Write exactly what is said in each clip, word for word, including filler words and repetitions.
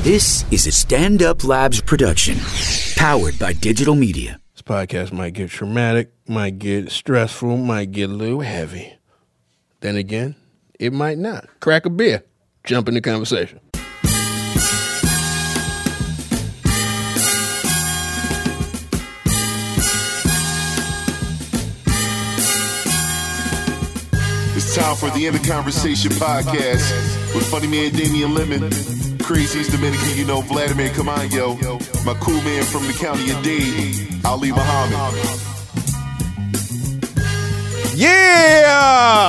This is a Stand Up Labs production, powered by digital media. This podcast might get traumatic, might get stressful, might get a little heavy. Then again, it might not. Crack a beer. Jump in the conversation. It's time for the End of Conversation podcast with funny man Damian Lemon, craziest Dominican you know, Vladimir Camayo, my cool man from the county of Dade, Ali Muhammad. Yeah!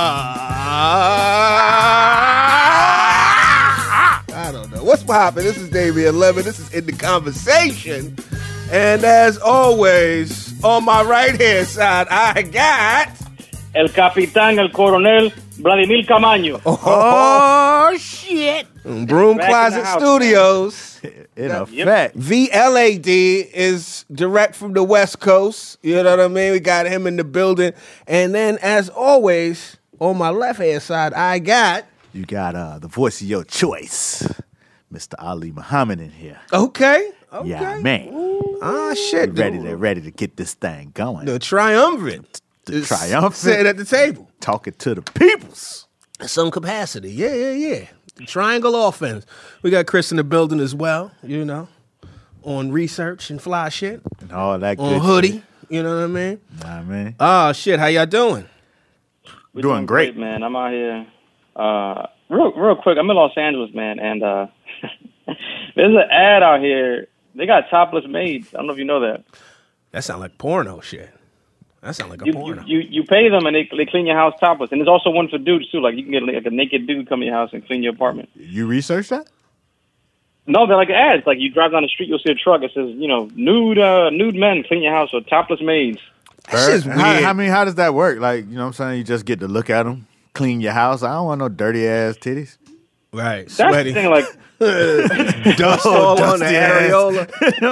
I don't know. What's poppin'? This is Damian Lemon. This is In the Conversation. And as always, on my right-hand side, I got... El Capitán, El Coronel, Vladimir Camaño. Oh, oh shit. Broom Back Closet in house, Studios. In effect. V L A D is direct from the West Coast. You know what I mean? We got him in the building. And then, as always, on my left-hand side, I got... You got uh, the voice of your choice, Mister Ali Muhammad in here. Okay. Okay. Yeah, man. Ah, shit. We ready to ready to get this thing going. The triumvirate. The triumvirate. Sitting at the table. Talking to the peoples. Some capacity. Yeah, yeah, yeah. The triangle offense. We got Chris in the building as well, you know, on research and fly shit. And all that good On hoodie. shit. You know what I mean? Know what I mean? Oh, shit. How y'all doing? We're Doing great. man. I'm out here. Uh, real, real quick. I'm in Los Angeles, man, and uh, there's an ad out here. They got topless maids. I don't know if you know that. That sound like porno shit. That sound like a You, porno. you, you you pay them and they they clean your house topless. And there's also one for dudes too. Like you can get like a naked dude come to your house and clean your apartment. You researched that? No, they're like ads. Like you drive down the street, you'll see a truck. It says, you know, nude uh, nude men clean your house with topless maids. That shit's weird. How, I mean, how does that work? Like, you know what I'm saying? You just get to look at them, clean your house. I don't want no dirty ass titties. Right. That's Sweaty. the thing. Like Dust all on the dusty ass. areola.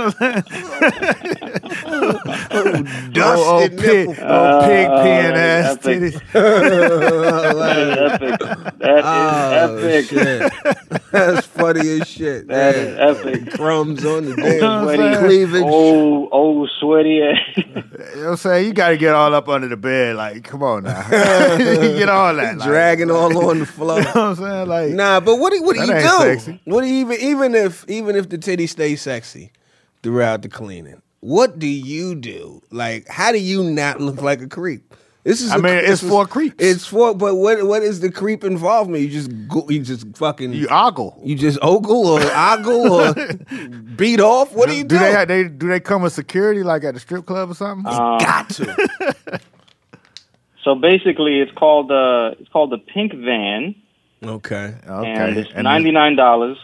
Oh, Dusty oh, pig, nipple. oh, pig Uh, peeing ass epic. titties. that is epic. That Oh, is epic. shit. That's funny as shit. That man. is epic. Crumbs on the damn Sweaty cleavage. Old old sweaty ass. You know what I'm saying? You got to get all up under the bed. Like, come on now. Get all that. Like, Dragging all on the floor. You know what I'm saying? Like, Nah, but what do what do That you ain't do? sexy. What do you even even if even if the titty stays sexy throughout the cleaning? What do you do? Like, how do you not look like a creep? This is I a- mean, this it's is- for creeps. It's for but what what is the creep involvement? You just go, you just fucking you ogle. you just ogle or ogle or beat off. What do you do? do they, have, they do they come with security like at the strip club or something? Um, Got to. So basically, it's called uh, it's called the Pink Van, Okay, okay. and it's And ninety nine dollars.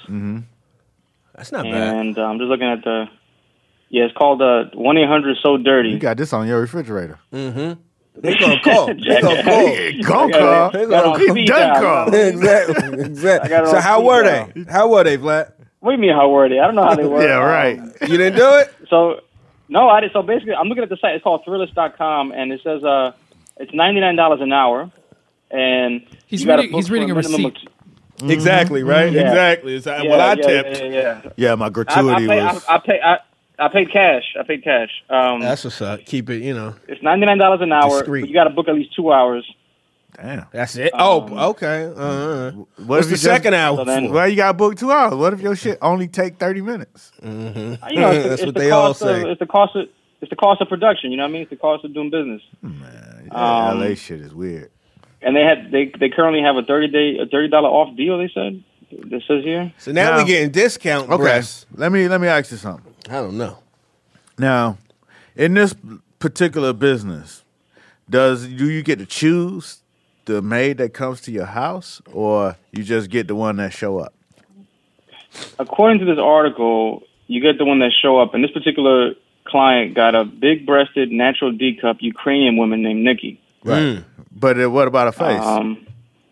that's not bad. And uh, I'm just looking at the yeah, it's called uh one eight hundred so dirty. you got this on your refrigerator. They gonna call. They gonna call. Go call. They Got gonna on call. speed Done dial. call. Exactly. I Exactly. got it So on how speed were dial. they? How were they, Vlad? What do you mean how were they? I don't know how they were. Yeah, right. Um, You didn't do it? so no, I did. So basically, I'm looking at the site. It's called Thrillist dot com, and it says uh, it's ninety-nine dollars an hour, and He's you gotta reading- book he's for reading a minimum receipt. of- Exactly, right? Yeah. Exactly. It's, Yeah, well, I yeah, tipped. Yeah, yeah, yeah. Yeah, my I, I, gratuity pay, was. I, I pay. I, I paid cash. I paid cash. Um, That's what's up. Keep it, you know. it's ninety-nine dollars an hour. Discreet. But you got to book at least two hours. Damn. That's it. Um, oh, okay. Uh, What what's if the you second just, hour So then- for? Well, you got booked two hours. What if your shit only take thirty minutes? You know, it's, That's it's what the they all cost of, say. It's the cost of it's the cost of production. You know what I mean? It's the cost of doing business. Man, Um, L A shit is weird. And they had they they currently have a thirty day a thirty dollar off deal. They said this says here. So now Now- we're getting discount Okay, breasts. let me let me ask you something. I don't know. Now, in this particular business, does do you get to choose the maid that comes to your house, or you just get the one that show up? According to this article, you get the one that show up, and this particular client got a big-breasted, natural D cup Ukrainian woman named Nikki. Right. But uh, what about a face? Um,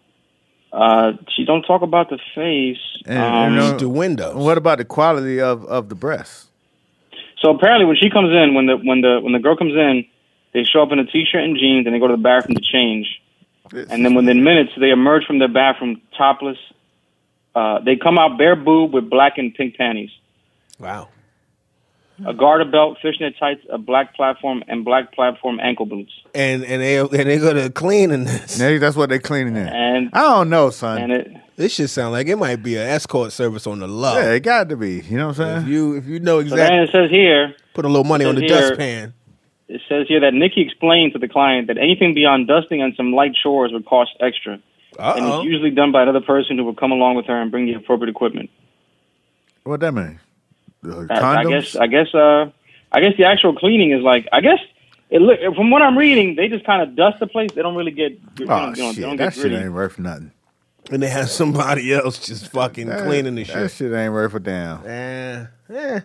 uh, she don't talk about the face. And, um, you know, The windows. what about the quality of, of the breasts? So apparently, when she comes in, when the when the when the girl comes in, they show up in a t-shirt and jeans, and they go to the bathroom to change. And then within minutes, they emerge from their bathroom topless, uh, Uh, they come out bare boob with black and pink panties. Wow. A garter belt, fishnet tights, a black platform, and black platform ankle boots. And and they and they go to cleaning this. Yeah, that's what they cleaning in. And I don't know, son. and it This shit sound like it might be an escort service on the low. Yeah, it got to be. You know what I'm If saying? you if you know so then exactly, it says here. put a little money on the says here- dustpan. It says here that Nikki explained to the client that anything beyond dusting and some light chores would cost extra, and Uh-oh. it's usually done by another person who will come along with her and bring the appropriate equipment. What that mean? Uh, I, I condoms? guess. I guess. Uh, I guess the actual cleaning is like. I guess it look from what I'm reading, they just kind of dust the place. They don't really get. You know, Oh, you know, shit. they don't That get shit gritty. ain't worth nothing. And they have somebody else just fucking That- cleaning the That shit. shit ain't worth a damn. Eh, eh.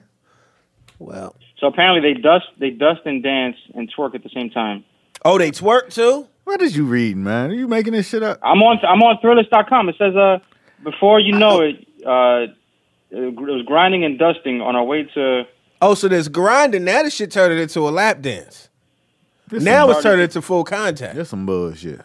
Well. So apparently they dust, they dust and dance and twerk at the same time. Oh, they twerk too? What is you reading, man? Are you making this shit up? I'm on. I'm on Thrillist dot com. It says, uh, before you know it, uh, it was grinding and dusting on our way to. Oh, so there's grinding. Now this shit turned it into a lap dance. This Now some, it's turned into full contact. This some bullshit.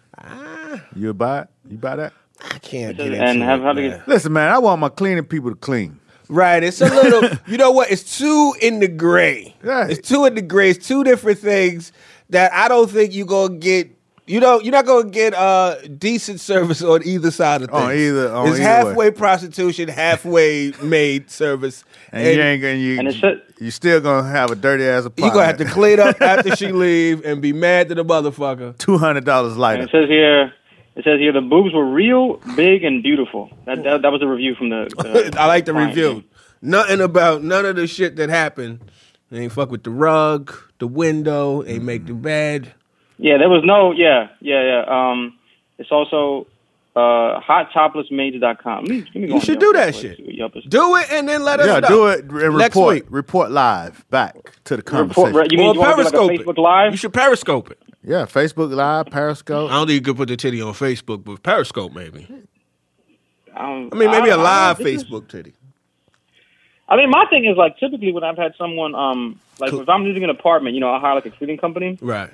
Ah, You buy it? You buy that? I can't It get says, into and have it, how to man. get. Listen, man, I want my cleaning people to clean. Right, it's a little. You know what? It's two in the gray. Right. It's two in the gray. It's two different things that I don't think you gonna get. You know, you're not gonna get uh, decent service on either side of things. On either- on it's either halfway way. prostitution, halfay maid service, And, you ain't gonna you, And it said- you still gonna have a dirty ass you apartment. gonna have to clean up after she leave and be mad to the motherfucker. two hundred dollars And lighter. it says here. It says here the boobs were real, big, and beautiful. That that, that was a review from the. the I like the client. review. Nothing about none of the shit that happened. They ain't fuck with the rug, the window, ain't make the bed. Yeah, there was no. Yeah, yeah, yeah. Um, it's also uh, hot topless maids dot com. Let me, let me go You on should Yelp do real that quick, shit. see what Yelp is- Do it and then let us Yeah, know. do it and Next report. week. Report live back to the Report, conversation. you mean Or you want to do like a Periscope it. Facebook Live? You should Periscope it. Yeah, Facebook Live, Periscope. I don't think you could put the titty on Facebook, but Periscope maybe. Um, I mean, maybe a a live Facebook titty. I mean, my thing is like typically when I've had someone, um, like if I'm using an apartment, you know, I hire like a cleaning company, Right.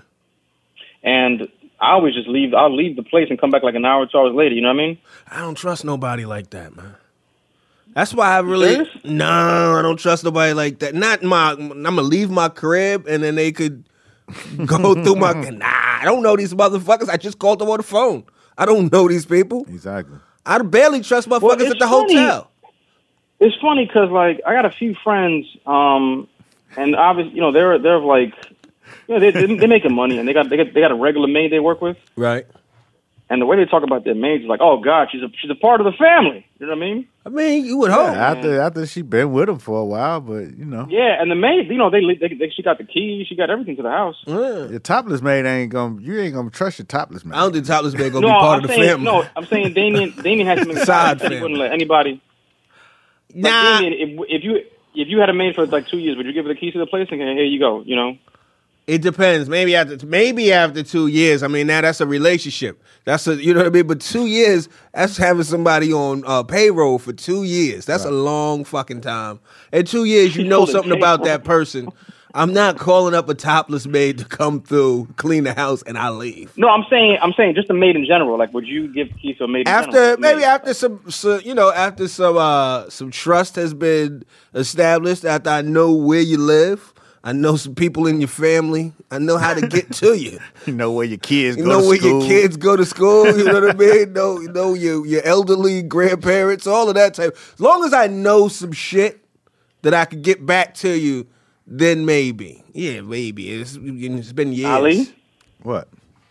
and I always just leave. I'll leave the place and come back like an hour or two hours later. You know what I mean? I don't trust nobody like that, man. That's why I really serious? no, I don't trust nobody like that. Not my. I'm gonna leave my crib and then they could go through my. Nah, I don't know these motherfuckers. I just called them on the phone. I don't know these people. Exactly. I barely trust motherfuckers Well, it's at the funny. hotel. It's funny because like I got a few friends, um, and obviously, you know, they're they're like, you know, they they they're making money and they got they got they got a regular maid they work with, Right. and the way they talk about their maids is like, oh God, she's a she's a part of the family. You know what I mean? I mean, you would hope. Yeah, after after she been with him for a while, but you know, Yeah, and the maid, you know, they, they, they she got the keys, she got everything to the house. Yeah. your topless maid ain't gonna. You ain't gonna trust your topless maid. I don't think topless man gonna No, be part I'm of the saying family. no. I'm saying Damien Damien has something Side that he family. wouldn't let anybody. Like, Nah. Damien, if if you if you had a maid for like two years, would you give her the keys to the place and say, here you go? You know. It depends. Maybe after maybe after two years. I mean, now that's a relationship. That's a you know what I mean. But two years, that's having somebody on uh, payroll for two years. That's a long fucking time. In two years, you She's know holding something about payroll. that person. I'm not calling up a topless maid to come through, clean the house, and I leave. No, I'm saying I'm saying just a maid in general. Like, would you give keys to a maid? In After general? maybe Maid. after some, so, you know, after some uh, some trust has been established. After I know where you live. I know some people in your family. I know how to get to you. You know where your kids You go know to where school. your kids go to school. You know what I mean? Know, you know your your elderly grandparents, all of that type. As long as I know some shit that I could get back to you, then maybe. Yeah, maybe. It's, it's been years. Ali? What?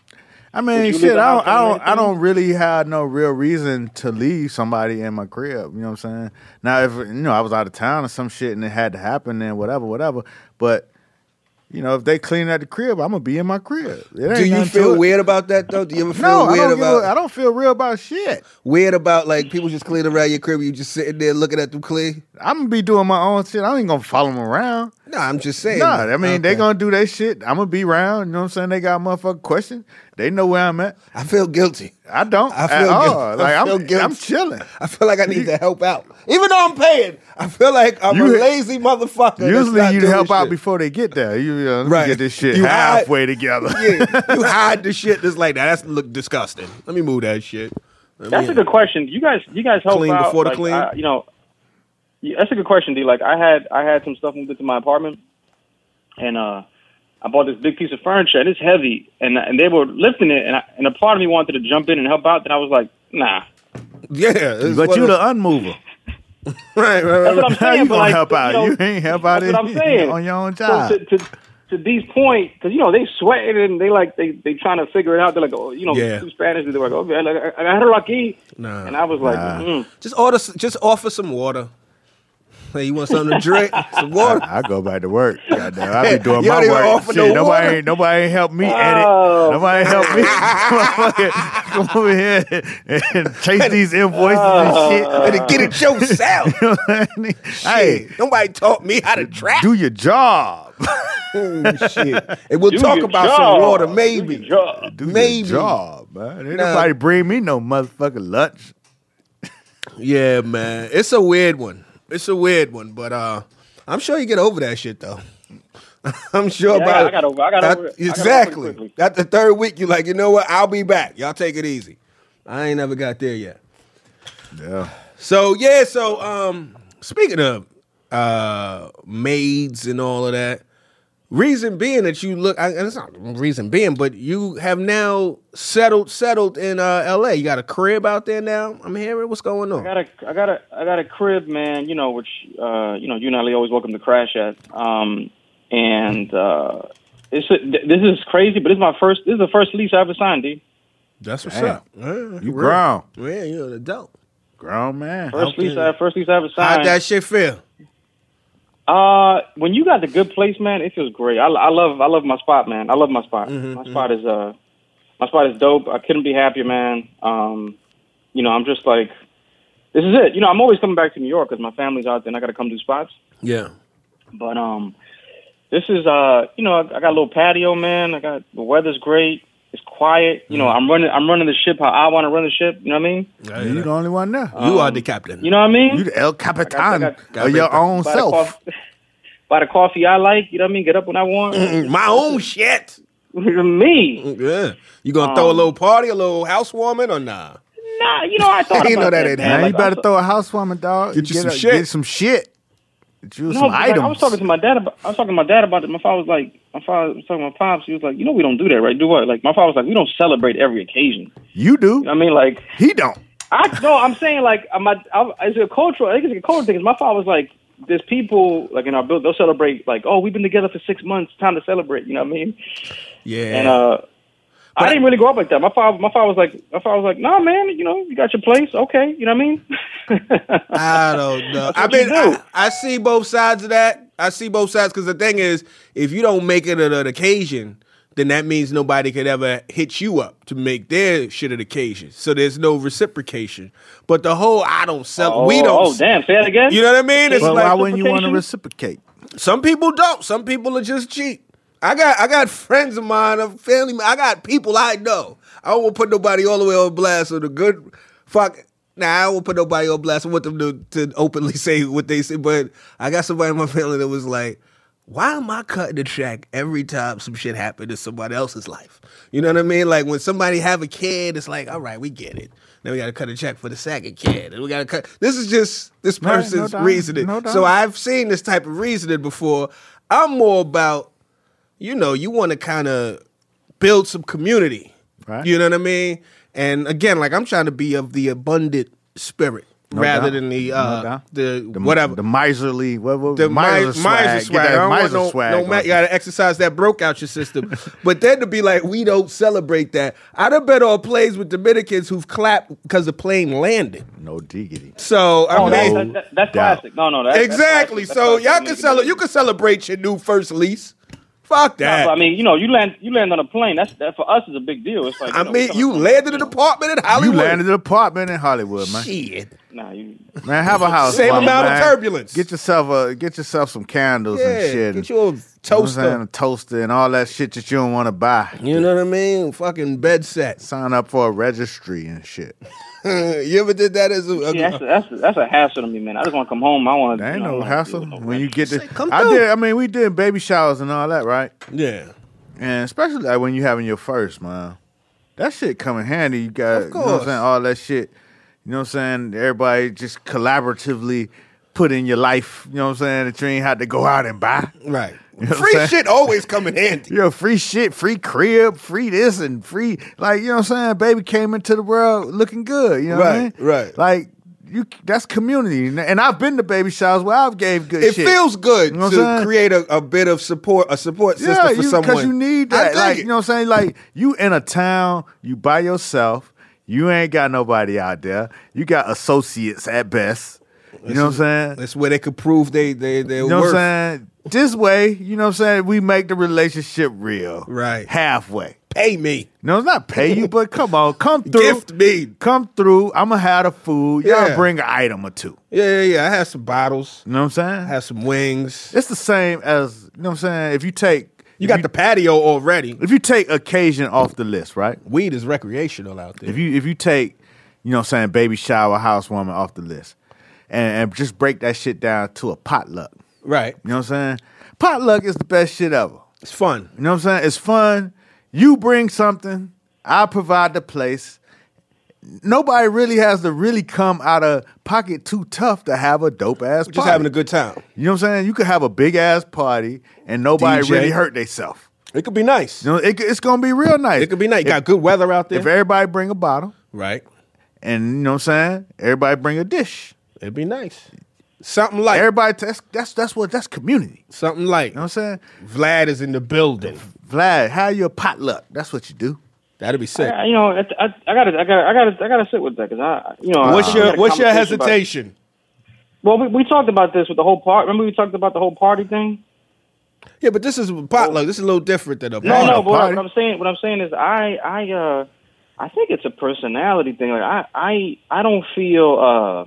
I Would mean, you shit. leave the I house don't. I don't. I anything? don't really have no real reason to leave somebody in my crib. You know what I'm saying? Now, if you know I was out of town or some shit and it had to happen, then whatever, whatever. But you know, if they clean at the crib, I'm gonna be in my crib. It ain't Do you nothing to feel it. weird about that though? Do you ever feel No, I weird don't. Give about a, I don't feel real about shit. weird about like people just cleaning around your crib? You just sitting there looking at them clean? I'm gonna be doing my own shit. I ain't gonna follow them around. No, I'm just saying. Nah, I mean they Okay. gonna do their shit. I'm gonna be around. You know what I'm saying? They got a motherfucking question. They know where I'm at. I feel guilty. I don't. I at feel all. guilty. I Like feel I'm, guilty. I'm chilling. I feel like I need to help out, even though I'm paying. I feel like I'm You- a lazy motherfucker. that's Usually not you doing help out shit. before they get there. You, uh, let me Right. get this shit You hide- halfway together. Yeah, you hide the shit that's like that. That's look disgusting. Let me move that shit. That's a good question. You guys, you guys help Clean out. before the like, clean? I, you know, yeah, that's a good question, D. Like I had, I had some stuff moved into my apartment, and uh, I bought this big piece of furniture, and it's heavy, and and they were lifting it, and I, and a part of me wanted to jump in and help out, and I was like, nah. Yeah, it's But one you of- the unmover. right, right, right. That's what I'm How saying. you but gonna like, help but, out? You, know, You ain't help out that's what I'm saying. on your own So job. to, to, to D's point, because you know they sweating and they like they they trying to figure it out. They're like, oh, you know, Yeah. two Spanish. They're like, okay, like, I got her lucky, Nah. and I was like, Nah. mm. Just order, s- just offer some water. Hey, you want something to drink? Some water. I, I go back to work. Goddamn, I be doing You my don't even work. offer Shit, no nobody water? ain't nobody ain't help me edit. Oh, Nobody ain't help me. Come over here and chase these invoices and shit. And to get it yourself. You know what I mean? Hey, Shit, nobody taught me how to trap. do your job. Oh, shit. And we'll Do talk your about job. some water, Do maybe. your job. Do Maybe. your job, man. Ain't Nah. nobody bring me no motherfucking lunch. Yeah, man. It's a weird one. It's a weird one, but uh, I'm sure you get over that shit though. I'm sure Yeah, about I got over- I got that- over it. I got over it Exactly. quickly. At the third week, you're like, you know what? I'll be back. Y'all take it easy. I ain't never got there yet. Yeah. So yeah, so um, speaking of uh maids and all of that, reason being that you look, I, and it's not reason being, but you have now settled settled in uh L A. You got a crib out there now. I'm hearing what's going on. I got a, I got a, I got a crib, man. You know, which, uh, you know, you and Ali always welcome to crash at. Um, and uh, it's a, th- this is crazy, but this is my first. This is the first lease I ever signed, D. That's what's Damn. up. Yeah, You real. grown. Yeah, you're an adult. Grown man. First Okay. lease, I, first lease I ever signed. How'd that shit feel? Uh, when you got the good place, man, it feels great. I, I love, I love my spot, man. I love my spot. my spot is, uh, my spot is dope. I couldn't be happier, man. Um, you know, I'm just like, this is it. You know, I'm always coming back to New York because my family's out there and I got to come do spots. Yeah. But um, this is uh, you know, I, I got a little patio, man. I got the weather's great. It's quiet. You know, I'm running, I'm running the ship how I want to run the ship. You know what I mean? You the only one there. You are the captain. You know what I mean? You the El Capitan I got- of your own Buy the self. coffee- Buy the coffee I like. You know what I mean? Get up when I want. My own shit. Me. Yeah. You gonna throw a little party, a little housewarming, or nah? Nah, you know, I thought You about know that that, ain't man. Man, Like, you better I'm- throw a housewarming, dog. Get you some a- shit. Get some shit. Get you No, some but, like, items. I was talking to my dad about. I was talking to my dad about it. My father was like, my father was talking to my pops. He was like, you know, we don't do that, right? Do what? Like, my father was like, we don't celebrate every occasion. You do. You know what I mean? Like, He don't. I no, I'm saying like, I'm a, I, it's a cultural. I think it's a cultural thing. 'Cause my father was like, there's people like in our build. They'll celebrate like, oh, we've been together for six months. Time to celebrate. You know what I mean? Yeah. And uh, I didn't really grow up like that. My father, my father was like, my father was like, nah, man. You know, you got your place. Okay. You know what I mean? I don't know. I what you mean, do. I, I see both sides of that. I see both sides because the thing is, if you don't make it an occasion, then that means nobody could ever hit you up to make their shit an occasion. So there's no reciprocation. But the whole I don't sell, oh, we don't. Oh, damn. Say that again. You know what I mean? It's But like why wouldn't you want to reciprocation? reciprocate? some people don't. Some people are just cheap. I got I got friends of mine, a family. I got people I know. I won't put nobody all the way on blast or the good fuck. Nah, I won't put nobody on blast. I want them to, to openly say what they say. But I got somebody in my family that was like, why am I cutting the check every time some shit happened in somebody else's life? You know what I mean? Like when somebody have a kid, it's like, all right, we get it. Then we got to cut a check for the second kid. And we got to cut. This is just this Right, no person's doubt, reasoning. no doubt. So I've seen this type of reasoning before. I'm more about, you know, you want to kind of build some community. Right. You know what I mean? And again, like I'm trying to be of the abundant spirit No rather doubt. than the No uh doubt. the, The, whatever. The miserly, what, what, The miser miser swag. swag. Get swag. that I don't want miser no, swag no on ma- you. you gotta exercise that broke out your system. But then to be like, we don't celebrate that. I'd have bet on plays with Dominicans who've clapped because the plane landed. No diggity. So I Oh, mean, that, that, that, that's doubt. classic. No, no, that, that's exactly. classic. So That's y'all classic. can celebrate. You can celebrate your new first lease. Fuck that. No, but I mean, you know, you land, you land on a plane. That's that for us is a big deal. It's like, I know, mean, we you coming from- landed an apartment in Hollywood. You landed an apartment in Hollywood, man. Shit. Nah, you. Man, have a house. Same woman, amount of man. turbulence. Get yourself a get yourself some candles and Yeah, shit. get and- you a You know what I'm saying? toaster. A toaster and all that shit that you don't want to buy. You know what I mean? Fucking bed set. Sign up for a registry and shit. You ever did that as a? a- Yeah, that's, that's that's a hassle to me, man. I just want to come home. I want to. There ain't you know, no I wanna hassle deal with no when you rest. get the. Say, come I through. did. I mean, we did baby showers and all that, right? yeah. And especially like when you having your first, man. that shit come in handy. You got, Of you know what I'm course. saying, all that shit. You know what I'm saying? Everybody just collaboratively put in your life, you know what I'm saying, that you ain't had to go out and buy. Right. You know what I'm Free saying? shit always come in handy. You know, free shit, free crib, free this and free, like, you know what I'm saying? Baby came into the world looking good, you know what I mean? Right, right. Like, you, that's community. And I've been to baby showers where I've gave good It shit. feels good You know what I'm to saying? create a, a bit of support, a support system Yeah, for you, someone. because you need I that. dig Like, it. you know what I'm saying? Like, you in a town, you by yourself, you ain't got nobody out there. You got associates at best. You know what I'm saying? That's where they could prove they they they You know worth. what I'm saying? This way, you know what I'm saying, we make the relationship real. Right. Halfway. Pay me, No, it's not pay you, but come on, come through. gift me. Come through. I'm going to have the food. Y'all Yeah. bring an item or two. Yeah, yeah, yeah. I had some bottles. You know what I'm saying? I had some wings. It's the same as, you know what I'm saying, if you take... You if got the patio already. If you take occasion off the list, right? Weed is recreational out there. If you if you take, you know what I'm saying, baby shower, housewarming off the list, and, and just break that shit down to a potluck. Right. You know what I'm saying? Potluck is the best shit ever. It's fun. You know what I'm saying? It's fun. You bring something, I provide the place. Nobody really has to really come out of pocket too tough to have a dope ass party. Just having a good time. You know what I'm saying? You could have a big ass party and nobody D J. really hurt themselves. It could be nice. You know, it, it's gonna be real nice. It could be nice. If, Got good weather out there. if everybody bring a bottle, Right. and you know what I'm saying, everybody bring a dish. It'd be nice. Something like Everybody, that's that's that's what that's community. something like You know what I'm saying? Vlad is in the building. Vlad, how your potluck? That's what you do. That'd be sick. I, you know, I, I, I gotta, I gotta, I gotta, I gotta sit with that because I, you know, What's I, your I had a What's your conversation about- hesitation? well, we, we talked about this with the whole part. Remember we talked about the whole party thing? Yeah, but this is a potluck. This is a little different than a No, party. no. But what, party. I- what I'm saying, what I'm saying is, I, I, uh, I think it's a personality thing. Like, I, I, I don't feel. Uh,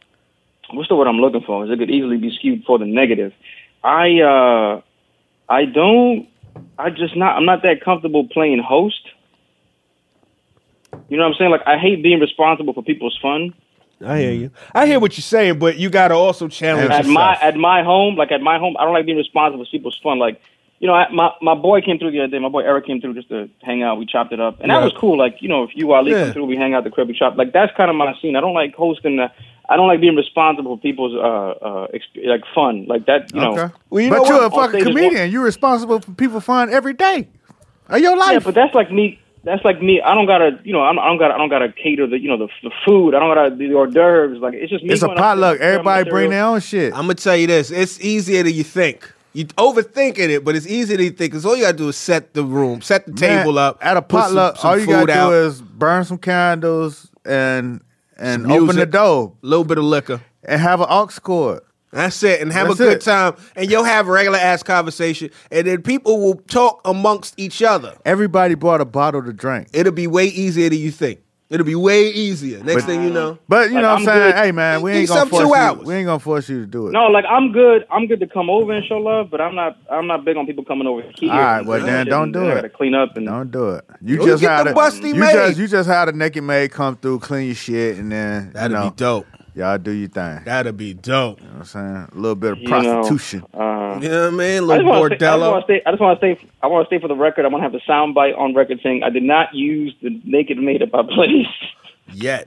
what's the word I'm looking for? Because it could easily be skewed for the negative. I, uh, I don't. I just not. I'm not that comfortable playing host. You know what I'm saying? Like, I hate being responsible for people's fun. I hear you. I hear what you're saying, but you got to also challenge At yourself. my at my home, like at my home, I don't like being responsible for people's fun. Like, you know, I, my my boy came through the other day. My boy Eric came through just to hang out. We chopped it up, and Yeah. that was cool. Like, you know, if you Ali Yeah. come through, we hang out at the crib, we chop. Like, that's kind of my scene. I don't like hosting. The, I don't like being responsible for people's uh uh exp- like fun like that. You know. Okay. Well, you but know you're what? a On fucking stage is comedian. You're responsible for people fun every day of your Yeah, life. but that's like me. That's like me. I don't gotta, you know, I don't, I don't gotta, I don't gotta cater the, you know, the, the food. I don't gotta do the hors d'oeuvres. Like, it's just me. it's a going up potluck. there, Everybody material. bring their own shit. I'm gonna tell you this: it's easier than you think. You overthinking it, but it's easier than you think. Because all you gotta do is set the room, set the Man, table up at a put some- potluck. some all you food gotta out, do is burn some candles and and some open the music, door a little bit of liquor. and have an aux cord. That's it, and have That's a good it. time, and you'll have regular ass conversation, and then people will talk amongst each other. Everybody brought a bottle to drink. It'll be way easier than you think. It'll be way easier. Next thing you know, But you Like, know what I'm I'm saying? good. Hey man, we Give ain't gonna yourself force two you. hours. We ain't gonna force you to do it. No, like I'm good. I'm good to come over and show love, but I'm not. I'm not big on people coming over here. All right, well, and then shit, don't and do I it. gotta clean up and. Don't do it. You Well, just get had the a busty you maid. just you just had a naked maid come through, clean your shit, and then that'd you know, be dope. y'all do your thing. You That'd be dope. know what I'm saying? A little bit of You know, prostitution. uh, You know what I mean? I Little just want to stay. I just bordello. want to stay. I just want to stay. I want to stay for the record. I want to have the sound bite on record saying I did not use the naked maid at my place. Yet.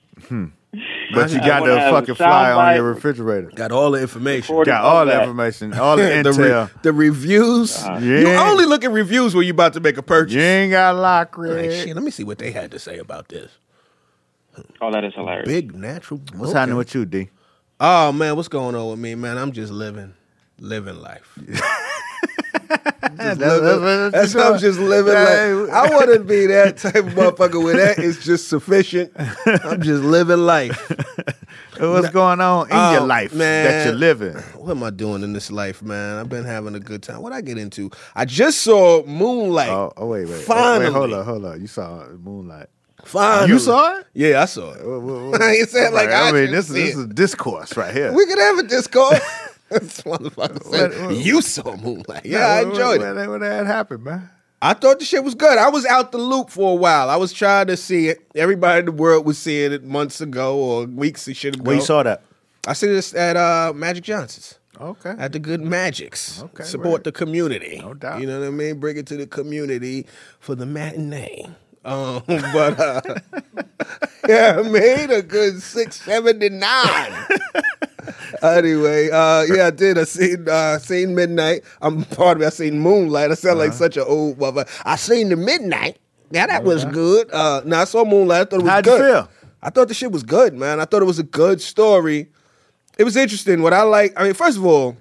But you I got wanna the have fucking a fly on soundbite. your refrigerator. Got all the information. Recording Got all of the that. information, all the the, re- intel. the reviews. Yeah. You only look at reviews when you're about to make a purchase. You ain't got lock Like, red. shit, let me see what they had to say about this. Oh, that is hilarious. Big natural. What's okay. happening with you, D? Oh man, what's going on with me, man? I'm just living, living life. Just living- that's how I'm just living life. I want to be that type of motherfucker where that is just sufficient. I'm just living life. What's going on in Oh, your life man. that you're living? What am I doing in this life, man? I've been having a good time. What I get into? I just saw Moonlight. Oh, oh wait, wait. Finally. Wait, hold up, hold up. You saw Moonlight. Finally. You saw it? Yeah, I saw it. What- what- what- I ain't saying like I, I mean, should this is see this it. is discourse right here. We could have a discourse. This motherfucker said, What- what- you saw Moonlight. Yeah, I enjoyed what, it. What, what that happened, man? I thought the shit was good. I was out the loop for a while. I was trying to see it. Everybody in the world was seeing it months ago or weeks and shit ago. Where you saw that? I see this at uh, Magic Johnson's. Okay. At the Good Magics. Okay, Support right. the community. No doubt. You know what I mean? Bring it to the community for the matinee. Um, but uh, yeah, I made a good six seventy nine. Anyway, uh, yeah, I did. I seen uh, seen Midnight. I'm part of it. I seen Moonlight. I sound uh-huh. like such an old mother. I seen the Midnight. Yeah, that was good. Uh, now I saw Moonlight. I thought it was How'd good. you feel? I thought the shit was good, man. I thought it was a good story. It was interesting. What I like, I mean, first of all,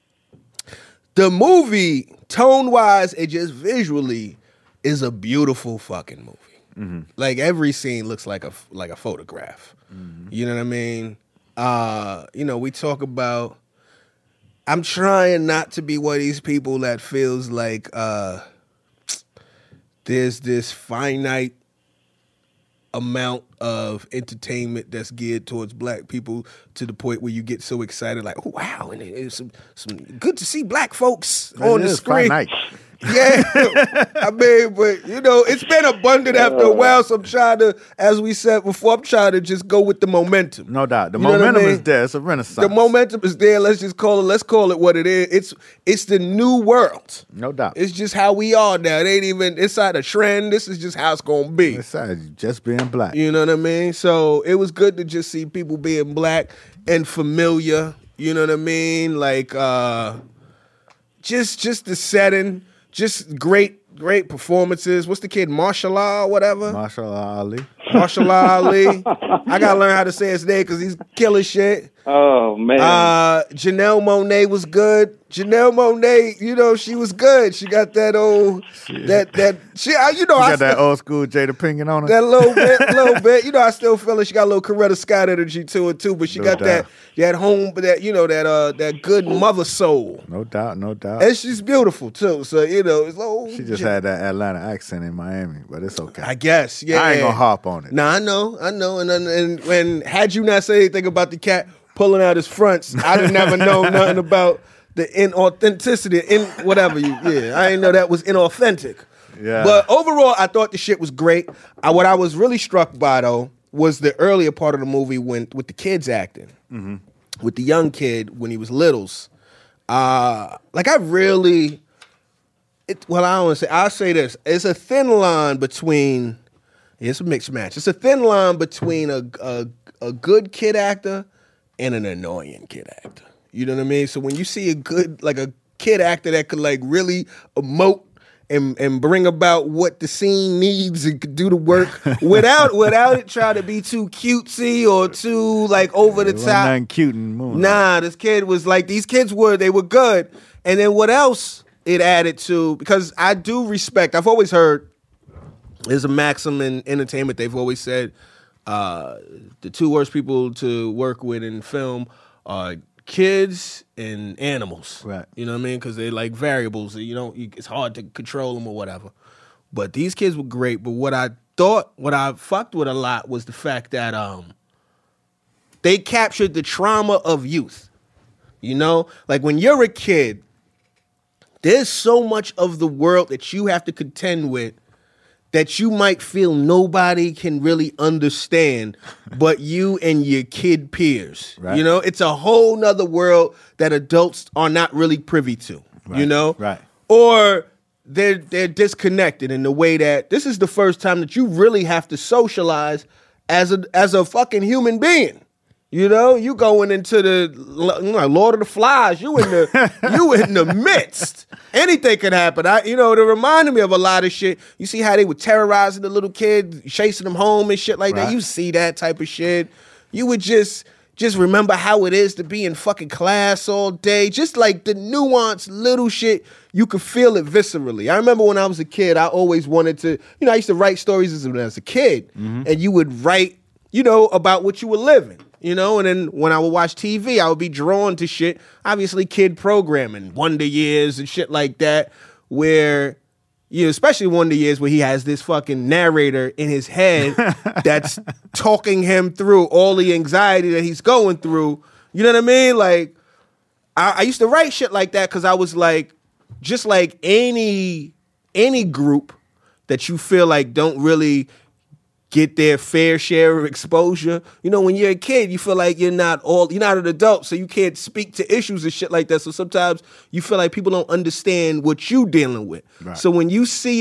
the movie, tone-wise and just visually, is a beautiful fucking movie. Mm-hmm. Like every scene looks like a like a photograph. Mm-hmm. You know what I mean? Uh, you know, we talk about. I'm trying not to be one of these people that feels like uh, there's this finite amount of entertainment that's geared towards black people to the point where you get so excited, like, oh wow, and it's some some good to see black folks it on the screen. Finite. Yeah, I mean, but you know, it's been abundant after a while. So I'm trying to, as we said before, I'm trying to just go with the momentum. No doubt, the you know momentum I mean? is there. It's a renaissance. The momentum is there. Let's just call it. Let's call it what it is. It's it's the new world. No doubt. It's just how we are now. It ain't even. It's not a trend. This is just how it's gonna be. It's just being black. You know what I mean? So it was good to just see people being black and familiar. You know what I mean? Like uh, just just the setting. Just great, great performances. What's the kid, Mahershala or whatever? Mahershala Ali. Mahershala Ali. I gotta learn how to say his name because he's killing shit. Oh man. Uh, Janelle Monáe was good. Janelle Monáe, you know, she was good. She got that old, Shit. that that she, you know, she I got still, that old school Jada Pinkett on her. That little bit, little bit. You know, I still feel like she got a little Coretta Scott energy to it too. But she No got doubt. that that home, that you know, that uh, that good mother soul. No doubt, no doubt. And she's beautiful too. So you know, it's oh, She just had that Atlanta accent in Miami, but it's okay. I guess, yeah. I ain't gonna harp on it. Nah, I know, I know, and and, and when had you not said anything about the cat pulling out his fronts, I'd have never known nothing about the inauthenticity, in whatever you, yeah, I didn't know that was inauthentic. Yeah. But overall, I thought the shit was great. I, what I was really struck by though was the earlier part of the movie when with the kids acting, mm-hmm. with the young kid when he was littles. Uh, like I really, it, well, I don't want to say. I'll say this: it's a thin line between. It's a mixed match. It's a thin line between a a, a good kid actor and an annoying kid actor. You know what I mean? So when you see a good, like a kid actor that could like really emote and and bring about what the scene needs and could do the work without without it trying to be too cutesy or too like over the It top. Nothing cute and moving. Nah, this kid was like, these kids were, they were good. And then what else it added to, because I do respect, I've always heard, there's a maxim in entertainment, they've always said, uh, the two worst people to work with in film are kids and animals. Right. You know what I mean? Because they're like variables. You don't, you, it's hard to control them or whatever. But these kids were great. But what I thought, what I fucked with a lot was the fact that um, they captured the trauma of youth. You know? Like when you're a kid, there's so much of the world that you have to contend with that you might feel nobody can really understand but you and your kid peers. Right. You know, it's a whole nother world that adults are not really privy to, Right. you know? Right. Or they're they're disconnected in the way that this is the first time that you really have to socialize as a as a fucking human being. You know, you going into the you know, Lord of the Flies. You in the you in the midst. Anything could happen. I, you know, it reminded me of a lot of shit. You see how they were terrorizing the little kid, chasing them home and shit like Right. that. You see that type of shit. You would just just remember how it is to be in fucking class all day. Just like the nuanced little shit, you could feel it viscerally. I remember when I was a kid, I always wanted to. You know, I used to write stories as, as a kid, Mm-hmm. and you would write, you know, about what you were living. You know, and then when I would watch T V, I would be drawn to shit, obviously kid programming, Wonder Years and shit like that, where, you know, especially Wonder Years where he has this fucking narrator in his head that's talking him through all the anxiety that he's going through. You know what I mean? Like, I, I used to write shit like that because I was like, just like any any group that you feel like don't really get their fair share of exposure. You know, when you're a kid, you feel like you're not all, you're not an adult, so you can't speak to issues and shit like that. So sometimes you feel like people don't understand what you dealing with. Right. So when you see it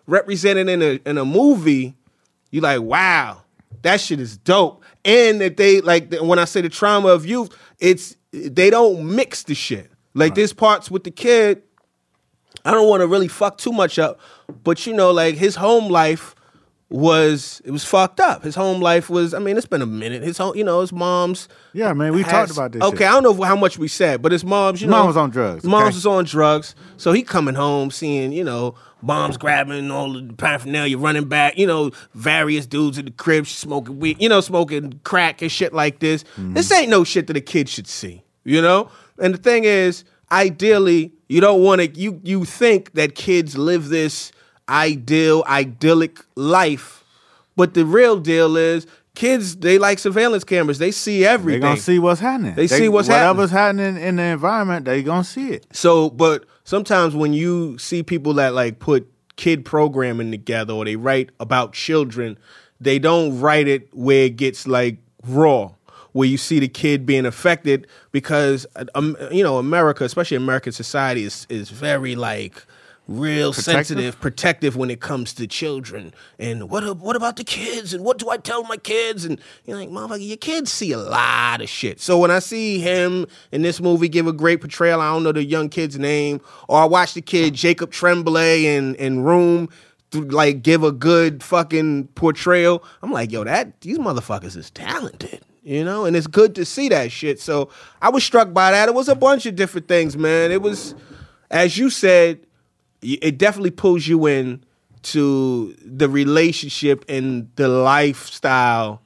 represented in a in a movie, you like, wow, that shit is dope. And that they like when I say the trauma of youth, it's they don't mix the shit. Like right. There's parts with the kid, I don't want to really fuck too much up, but you know, like his home life was it was fucked up. His home life was, I mean, it's been a minute. His home, you know, his mom's. Yeah, man, we has, talked about this. Okay, shit. I don't know how much we said, but his mom's, you his know, mom was on drugs. His mom's okay? was on drugs, so he coming home seeing, you know, mom's grabbing all the paraphernalia, running back, you know, various dudes in the crib smoking weed, you know, smoking crack and shit like this. Mm-hmm. This ain't no shit that a kid should see, you know. And the thing is, ideally, you don't want to. You you think that kids live this ideal, idyllic life. But the real deal is kids, they like surveillance cameras. They see everything. They're going to see what's happening. They, they see what's whatever's happening. happening in the environment, they going to see it. So, but sometimes when you see people that like put kid programming together or they write about children, they don't write it where it gets like raw, where you see the kid being affected because, um, you know, America, especially American society is, is very like, real protective? sensitive, protective when it comes to children. And what what about the kids? And what do I tell my kids? And you're like, motherfucker, your kids see a lot of shit. So when I see him in this movie give a great portrayal, I don't know the young kid's name, or I watch the kid Jacob Tremblay in, in Room to like give a good fucking portrayal, I'm like, yo, that these motherfuckers is talented. You know, and it's good to see that shit. So I was struck by that. It was a bunch of different things, man. It was, as you said, it definitely pulls you in to the relationship and the lifestyle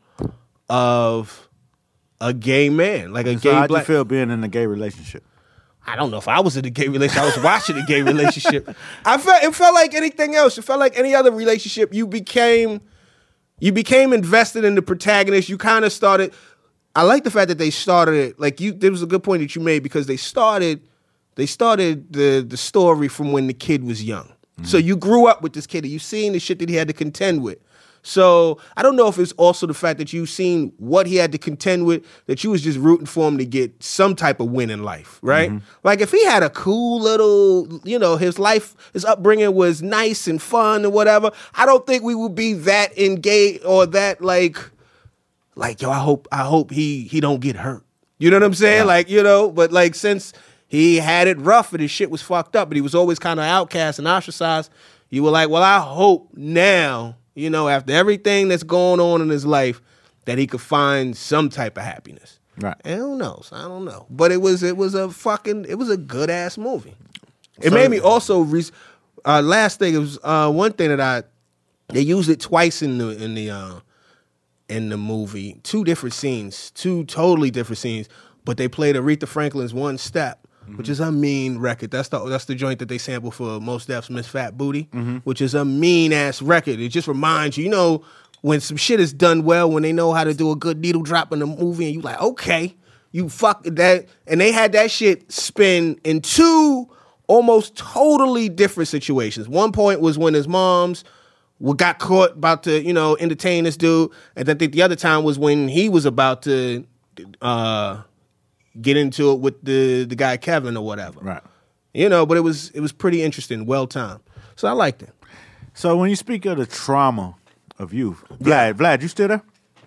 of a gay man, like a so gay how'd black. you feel being in a gay relationship? I don't know if I was in a gay relationship. I was watching a gay relationship. I felt it felt like anything else. It felt like any other relationship. You became, you became invested in the protagonist. You kind of started. I like the fact that they started it. Like you, there was a good point that you made because they started. They started the the story from when the kid was young. Mm-hmm. So you grew up with this kid and you've seen the shit that he had to contend with. So I don't know if it's also the fact that you've seen what he had to contend with, that you was just rooting for him to get some type of win in life, right? Mm-hmm. Like if he had a cool little, you know, his life, his upbringing was nice and fun and whatever, I don't think we would be that engaged or that like, like, yo, I hope, I hope he he don't get hurt. You know what I'm saying? Yeah. Like, you know, but like since he had it rough and his shit was fucked up, but he was always kind of outcast and ostracized. You were like, well, I hope now, you know, after everything that's going on in his life, that he could find some type of happiness. Right. And who knows? I don't know. But it was it was a fucking, it was a good ass movie. It so, made me also, re- uh, last thing, it was uh, one thing that I, they used it twice in the, in the, uh, in the movie. Two different scenes, two totally different scenes, but they played Aretha Franklin's One Step, which is a mean record. That's the that's the joint that they sample for Mos Def's Miss Fat Booty, mm-hmm. which is a mean ass record. It just reminds you, you know, when some shit is done well, when they know how to do a good needle drop in the movie, and you like, okay, you fuck that. And they had that shit spin in two almost totally different situations. One point was when his mom's got caught about to, you know, entertain this dude, and I think the other time was when he was about to uh, get into it with the the guy Kevin or whatever. Right. You know, but it was it was pretty interesting, well timed. So I liked it. So when you speak of the trauma of youth, Vlad, Vlad, you still there?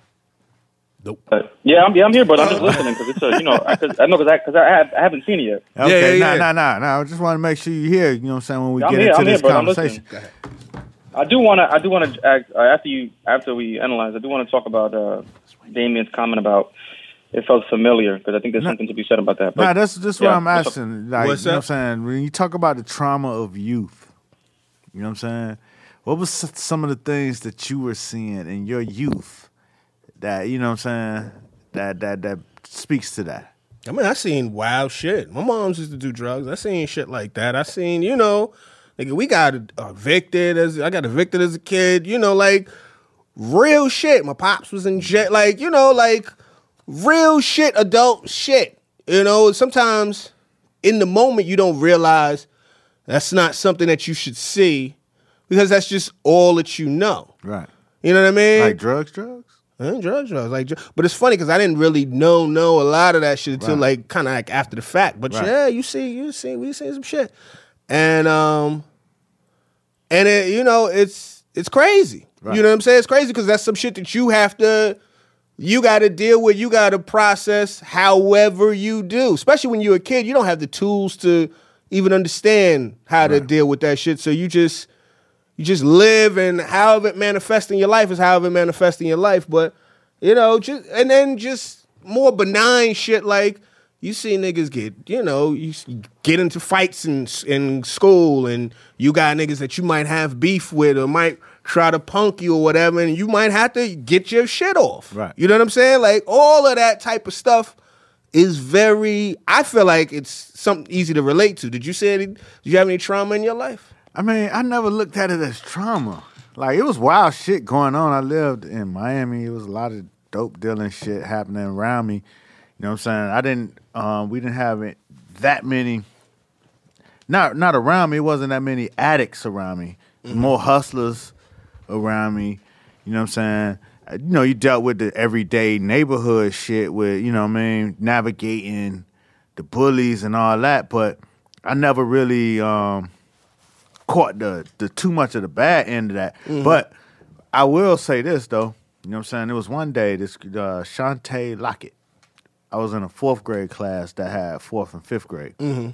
Nope. Uh, yeah, I'm, yeah, I'm here, but I'm just listening because it's a, you know, I, cause, I know because I, cause I, have, I haven't seen it yet. Okay, yeah, yeah, nah, yeah. nah, nah, nah. I just want to make sure you hear. You know what I'm saying when we I'm get here, into I'm this here, bro. I'm conversation. listening. I do want to. I do want to uh, after you after we analyze. I do want to talk about uh, Damien's comment about it felt familiar because I think there's nah, something to be said about that. But, nah, that's that's yeah, what I'm asking. Like, what's you know up? what I'm saying? When you talk about the trauma of youth, you know what I'm saying? What was some of the things that you were seeing in your youth that, you know what I'm saying, that that that speaks to that? I mean, I seen wild shit. My mom's used to do drugs. I seen shit like that. I seen, you know, nigga, we got evicted as I got evicted as a kid. You know, like real shit. My pops was in jail. Like, you know, like real shit, adult shit. You know, sometimes in the moment you don't realize that's not something that you should see because that's just all that you know. Right. You know what I mean? Like drugs, drugs? I ain't drugs, drugs. Like, but it's funny because I didn't really know know a lot of that shit until Right. like kind of like after the fact. But Right. yeah, you see, you see, we see some shit, and um, And it, you know, it's it's crazy. Right. You know what I'm saying? It's crazy because that's some shit that you have to, you got to deal with. You got to process however you do. Especially when you're a kid, you don't have the tools to even understand how right. to deal with that shit. So you just, you just live, and however it manifests in your life is however it manifests in your life. But, you know, just, and then just more benign shit like, you see niggas get, you know, you get into fights in in school, and you got niggas that you might have beef with or might try to punk you or whatever, and you might have to get your shit off. Right. You know what I'm saying? Like, all of that type of stuff is very, I feel like it's something easy to relate to. Did you say any, did you have any trauma in your life? I mean, I never looked at it as trauma. Like, it was wild shit going on. I lived in Miami. It was a lot of dope dealing shit happening around me. You know what I'm saying? I didn't, um, we didn't have it, that many, not not around me. It wasn't that many addicts around me. Mm-hmm. More hustlers around me. You know what I'm saying? You know, you dealt with the everyday neighborhood shit with, you know what I mean, navigating the bullies and all that. But I never really um, caught the, the too much of the bad end of that. Mm-hmm. But I will say this, though. You know what I'm saying? There was one day, this uh, Shantae Lockett. I was in a fourth grade class that had fourth and fifth grade. Mm-hmm.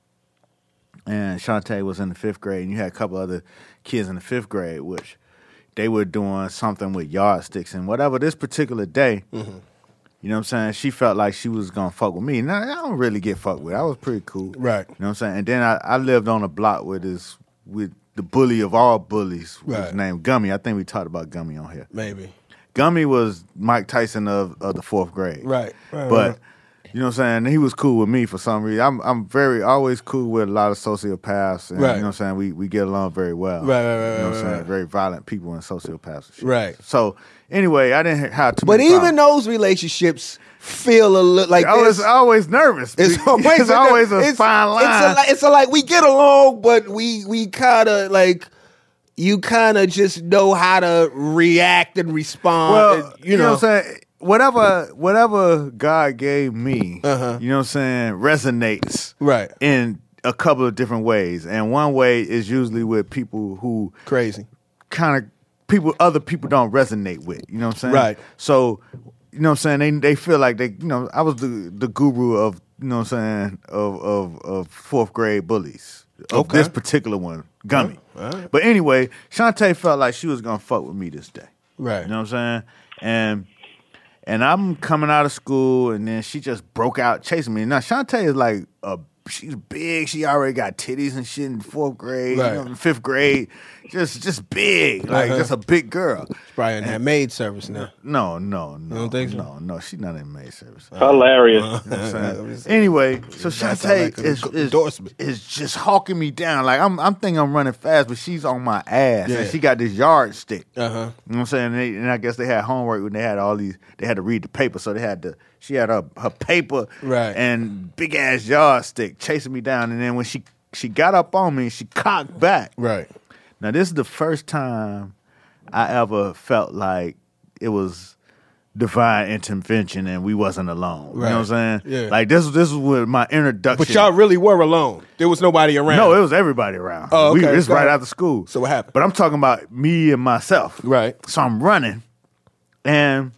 And Shantae was in the fifth grade, and you had a couple other kids in the fifth grade, which they were doing something with yardsticks and whatever. This particular day, mm-hmm. you know what I'm saying, she felt like she was going to fuck with me. Now, I don't really get fucked with. I was pretty cool. Right. You know what I'm saying? And then I, I lived on a block with this, with the bully of all bullies, right. was named Gummy. I think we talked about Gummy on here. Maybe. Gummy was Mike Tyson of, of the fourth grade. Right. right but, right. you know what I'm saying, he was cool with me for some reason. I'm I'm very, always cool with a lot of sociopaths. And, right. you know what I'm saying, we, we get along very well. Right, right, right. You know what I'm right, saying, right. very violent people and sociopaths and shit. Right. So, anyway, I didn't have too but many even problems. those relationships feel a little like I was always nervous. It's always, it's a, always a it's, fine line. It's a, it's a, like, we get along, but we, we kind of, like, you kind of just know how to react and respond. Well, and, you, you know, know, what I'm saying? Whatever, whatever God gave me, uh-huh. you know what I'm saying, resonates right. in a couple of different ways. And one way is usually with people who crazy, kind of people other people don't resonate with. You know what I'm saying? Right. So, you know what I'm saying, they they feel like they, you know, I was the the guru of, you know what I'm saying, of of, of fourth grade bullies. Of okay. this particular one, Gummy. All right. But anyway, Shantae felt like she was gonna fuck with me this day. Right. You know what I'm saying? And and I'm coming out of school, and then she just broke out chasing me. Now Shantae is like a she's big. She already got titties and shit in fourth grade, right. you know, fifth grade. Just just big, like uh-huh. just a big girl. She's probably in that maid service now. No, no, no. You don't think so? No, no, she's not in maid service. Hilarious. You know what I'm saying? Anyway, so Shantae like is, is, endorsement. is just hawking me down. Like I'm I'm thinking I'm running fast, but she's on my ass. Yeah. And she got this yardstick. Uh-huh. You know what I'm saying? And, they, and I guess they had homework when they had all these, they had to read the paper. So they had to, she had her, her paper right. and big ass yardstick chasing me down. And then when she, she got up on me, she cocked back. Right. Now, this is the first time I ever felt like it was divine intervention and we wasn't alone. Right. You know what I'm saying? Yeah. Like, this, this was my introduction. But y'all really were alone. There was nobody around. No, it was everybody around. Oh, okay. We, it's Go right ahead. after school. So what happened? But I'm talking about me and myself. Right. So I'm running, and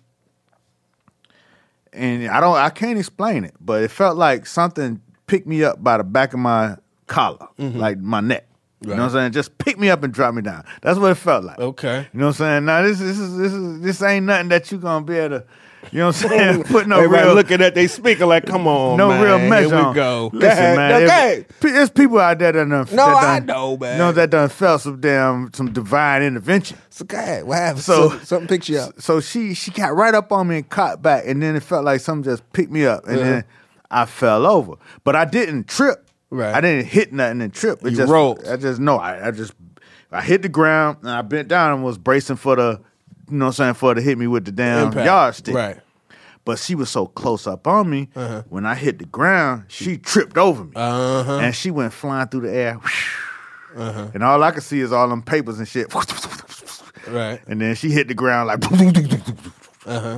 and I don't, I can't explain it, but it felt like something picked me up by the back of my collar, Mm-hmm. like my neck. You Right. know what I'm saying? Just pick me up and drop me down. That's what it felt like. Okay. You know what I'm saying? Now this, this is this is this ain't nothing that you gonna be able to, you know what I'm saying? Put no Everybody real looking at they speaker like, come on, no man. real measure. Here on. we go. Listen, Go ahead. man. No, it- go ahead. pe- There's people out there that done. No, that I done, know, man. You know that done felt some damn some divine intervention. So go ahead. What happened? So- So, something picks you up. So she she got right up on me and caught back, and then it felt like something just picked me up, and Uh-huh. then I fell over. But I didn't trip. Right. I didn't hit nothing and trip. It You just rolled. I just no. I, I just I hit the ground and I bent down and was bracing for the, you know what I'm saying, for her to hit me with the damn Impact. yardstick. Right. But she was so close up on me, Uh-huh. when I hit the ground, she tripped over me. Uh-huh. And she went flying through the air. Uh-huh. And all I could see is all them papers and shit. Right. And then she hit the ground like. Uh-huh.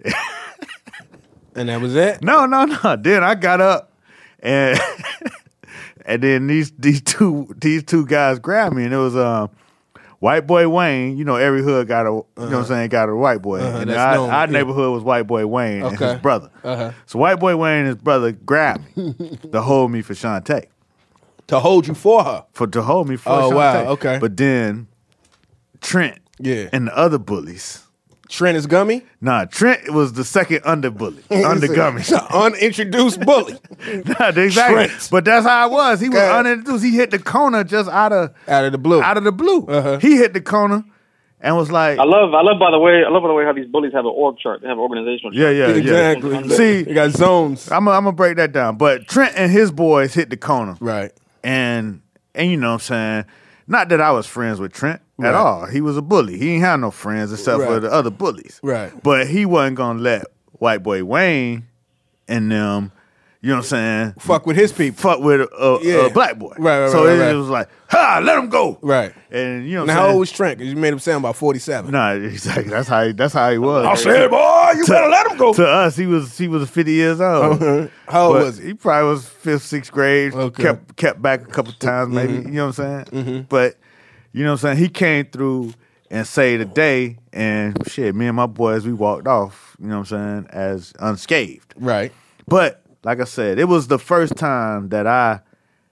And that was it? No, no, no. Then I got up and and then these these two these two guys grabbed me, and it was um White Boy Wayne, you know, every hood got a, you uh-huh. know what I'm saying, got a white boy. Uh-huh, and that's our, known, our yeah. neighborhood was White Boy Wayne and Okay. his brother. Uh-huh. So White Boy Wayne and his brother grabbed me to hold me for Shantae. To hold you for her. For to hold me for Oh, Shantae. wow, okay. But then Trent Yeah. and the other bullies. Trent is Gummy? Nah, Trent was the second under bully. under Gummy. Unintroduced bully. Nah, exactly. Trent. But that's how it was. He was God. unintroduced. He hit the corner just out of Out of the blue. out of the blue. Uh-huh. He hit the corner and was like, I love, I love by the way, I love by the way how these bullies have an org chart. They have an organizational yeah, chart. yeah, Exactly. yeah. See, you got zones. I'm I'm gonna break that down. But Trent and his boys hit the corner, Right. and and you know what I'm saying. Not that I was friends with Trent Right. at all. He was a bully. He ain't had no friends except for Right. the other bullies. Right. But he wasn't gonna let White Boy Wayne and them, you know what I'm saying, Fuck with his people. fuck with a, Yeah. a black boy. Right, right, so right, it, right. was like, ha, let him go. Right. And you know what Now, I'm how saying? old was Trent? Because you made him sound about forty-seven. Nah, exactly. That's how he, that's how he was. I said, boy, you to, better let him go. To us, he was he was fifty years old. Uh-huh. How old But was he? He probably was fifth, sixth grade. Okay. Kept kept back a couple times, maybe. Mhm. You know what I'm saying? Mhm. But you know what I'm saying? He came through and saved the day, and shit, me and my boys, we walked off. You know what I'm saying? As unscathed. Right. But like I said, it was the first time that I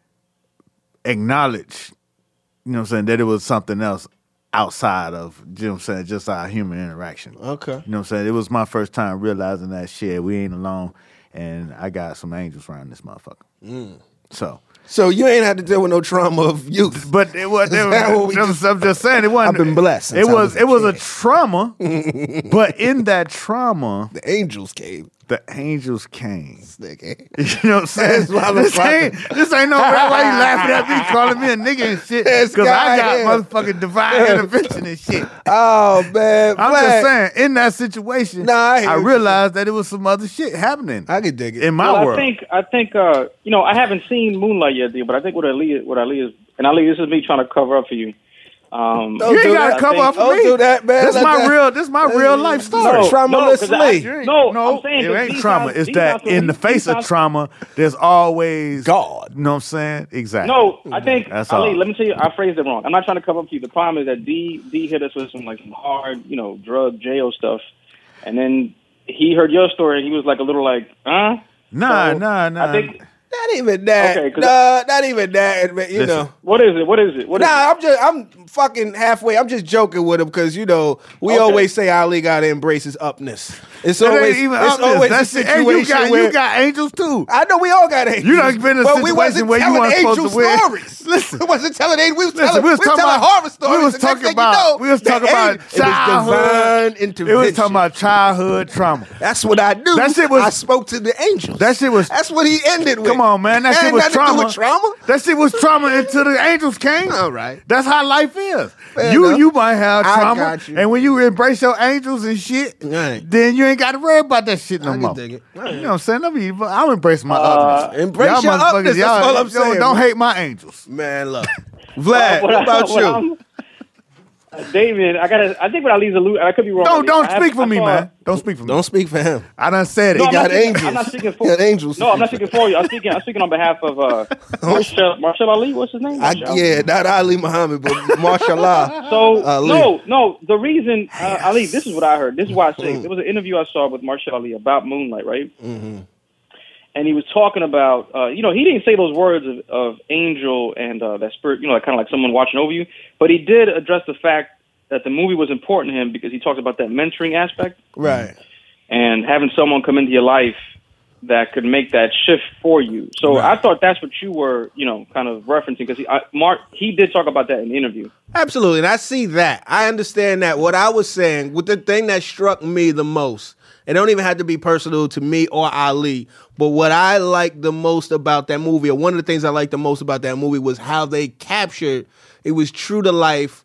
acknowledged, you know what I'm saying, that it was something else outside of, you know what I'm saying, just our human interaction. Okay. You know what I'm saying? It was my first time realizing that shit, we ain't alone, and I got some angels around this motherfucker. Mm. So. So you ain't had to deal with no trauma of youth. But it was, it Is that what we was just- I'm just saying, it wasn't. I've been blessed It since I was, was a it was a kid. trauma, but in that trauma, The angels came. the angels came. Nigga. You know what I'm saying? That's why This I'm ain't, this ain't no why you laughing at me calling me a nigga and shit. This Because I guy got here. motherfucking divine intervention and shit. Oh man, I'm Black. just saying, in that situation, Nah, I hear I what realized that it was some other shit happening I could dig it. in my well, world. I think I think uh, you know I haven't seen Moonlight yet, dude, but I think what Ali what Ali is and Ali, this is me trying to cover up for you. Um, Don't you ain't do gotta that. cover think- up for Don't me. do that, man. This Let my that- real, this my real life story. No, Traumaless 'cause I- Lee. You ain't- No, no, I'm saying it 'cause ain't these trauma. sound- It's these that sound- in the these face of sound- trauma, there's always God. You know what I'm saying? Exactly. No, I think That's Ali. all. Let me tell you, I phrased it wrong. I'm not trying to cover up for you. The problem is that D D hit us with some like some hard, you know, drug jail stuff, and then he heard your story and he was like a little like, huh? Nah, So, nah, nah. I think Not even that. Okay, 'cause- nah, not even that. man, You Listen. know. what is it? What is it? What is Nah, it? I'm just I'm fucking halfway. I'm just joking with him because you know we Okay. always say Ali gotta embrace his upness. It's It ain't always even it's up this. always a That's it. situation Hey, you got where you got angels too. I know we all got angels. You done been in a but we situation wasn't where you telling weren't supposed angel to win. stories. Listen. we wasn't telling angel. We was Listen, telling, we was we was talking telling about- horror stories. we was The next talking thing about- you know, we was the talking about angel- it was childhood. divine It intervention. was talking about childhood trauma. That's what I do. That shit was- I spoke to the angels. That shit was. That's what he ended with. Come on, man. That Ain't shit was nothing to do trauma. with trauma. That shit was trauma until the angels came. All right. That's how life is. Fair you enough. you might have I trauma, got you. and when you embrace your angels and shit, Right. then you ain't got to worry about that shit no I can more. dig it. You know what I'm saying? I mean, I'm embracing my Uh, upness. embrace Y'all your motherfuckers, upness, that's y'all- all I'm yo, saying, Don't man. hate my angels. Man, look. Vlad, what I- about what you? I'm- uh, David, I gotta. I think what Ali's alluding. I could be wrong. Don't Ali. don't I have- speak for I me, saw- man. Don't speak for me. Don't speak for him. I done said it. No, He I'm got not speaking- angels. I'm not speaking for. He got angels. No, I'm not speaking for you. I'm speaking. I'm speaking on behalf of uh, Marshall, Marshall Ali. What's his name? I, Marshall? yeah, not Ali Muhammad, but mashallah. So Ali. no, no. The reason uh, Ali, this is what I heard. This is why I say there was an interview I saw with Marshall Ali about Moonlight, right? Mm-hmm. And he was talking about, uh, you know, he didn't say those words of, of angel and uh, that spirit, you know, kind of like someone watching over you, but he did address the fact that the movie was important to him because he talked about that mentoring aspect Right. and having someone come into your life that could make that shift for you. So Right. I thought that's what you were, you know, kind of referencing because he, I, Mark, he did talk about that in the interview. Absolutely. And I see that. I understand that. What I was saying, with the thing that struck me the most, it don't even have to be personal to me or Ali, but what I liked the most about that movie, or one of the things I liked the most about that movie was how they captured, it was true to life,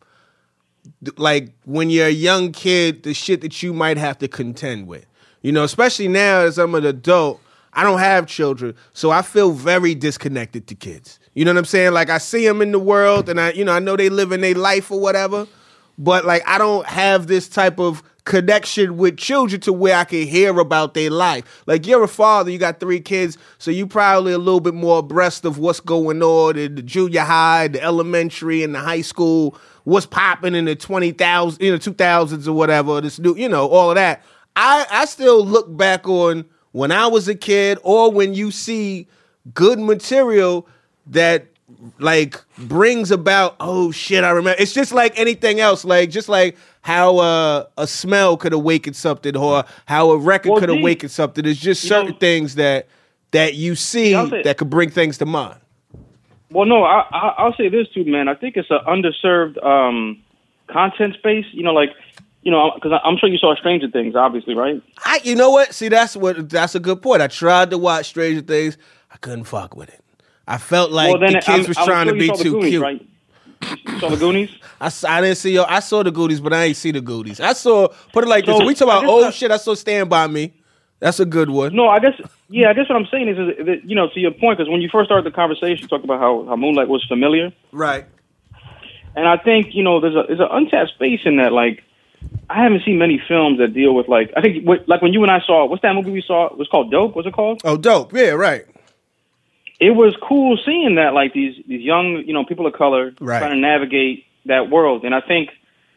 like when you're a young kid, the shit that you might have to contend with. You know, especially now as I'm an adult, I don't have children, so I feel very disconnected to kids. You know what I'm saying? Like I see them in the world and I, you know, I know they live in their life or whatever, but like I don't have this type of connection with children to where I can hear about their life. Like, you're a father, you got three kids, so you probably a little bit more abreast of what's going on in the junior high, the elementary, and the high school, what's popping in the twenty thousand, you know, two thousands or whatever, this new, you know, all of that. I, I still look back on when I was a kid, or when you see good material that like brings about, oh shit, I remember. It's just like anything else, like just like how uh, a smell could awaken something, or how a record well, could geez, awaken something. There's just certain know, things that that you see say, that could bring things to mind. Well, no, I, I, I'll say this too, man. I think it's an underserved um, content space. You know, like, you know, because I'm sure you saw Stranger Things, obviously, right? I, you know what? See, that's what that's a good point. I tried to watch Stranger Things. I couldn't fuck with it. I felt like well, the kids I'm, was trying to be too Goonies, cute. Right? You saw the Goonies? I, I didn't see. I saw the Goonies, but I ain't see the Goonies. I saw. Put it like this: so, we talk about old shit. I saw Stand By Me. That's a good one. No, I guess. Yeah, I guess what I'm saying is, is that, you know, to your point, because when you first started the conversation, you talked about how, how Moonlight was familiar, right? And I think, you know, there's a there's an untapped space in that. Like, I haven't seen many films that deal with, like, I think like when you and I saw, what's that movie we saw? It was called Dope. What's it called? Oh, Dope. Yeah, right. It was cool seeing that, like, these these young, you know, people of color right. trying to navigate that world. And I think,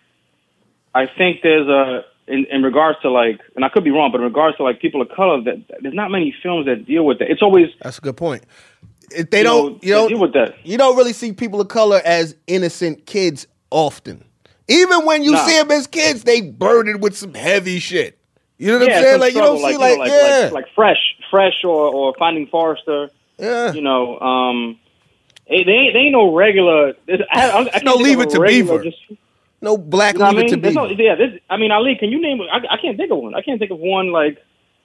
I think there's a, in, in regards to, like, and I could be wrong, but in regards to, like, people of color, that there's not many films that deal with that. It's always... That's a good point. If they don't, know, you don't deal with that. You don't really see people of color as innocent kids often. Even when you nah. see them as kids, they burdened with some heavy shit. You know what yeah, I'm saying? Like, struggle, you don't see, like, like, you know, like, yeah. like, like Fresh, Fresh or, or Finding Forrester. Yeah. You know, um, they ain't, they ain't no regular. I, I, I no Leave It to Beaver. Just, no black you know Leave It to Beaver. No, yeah, this, I mean, Ali, can you name? I, I can't think of one. I can't think of one like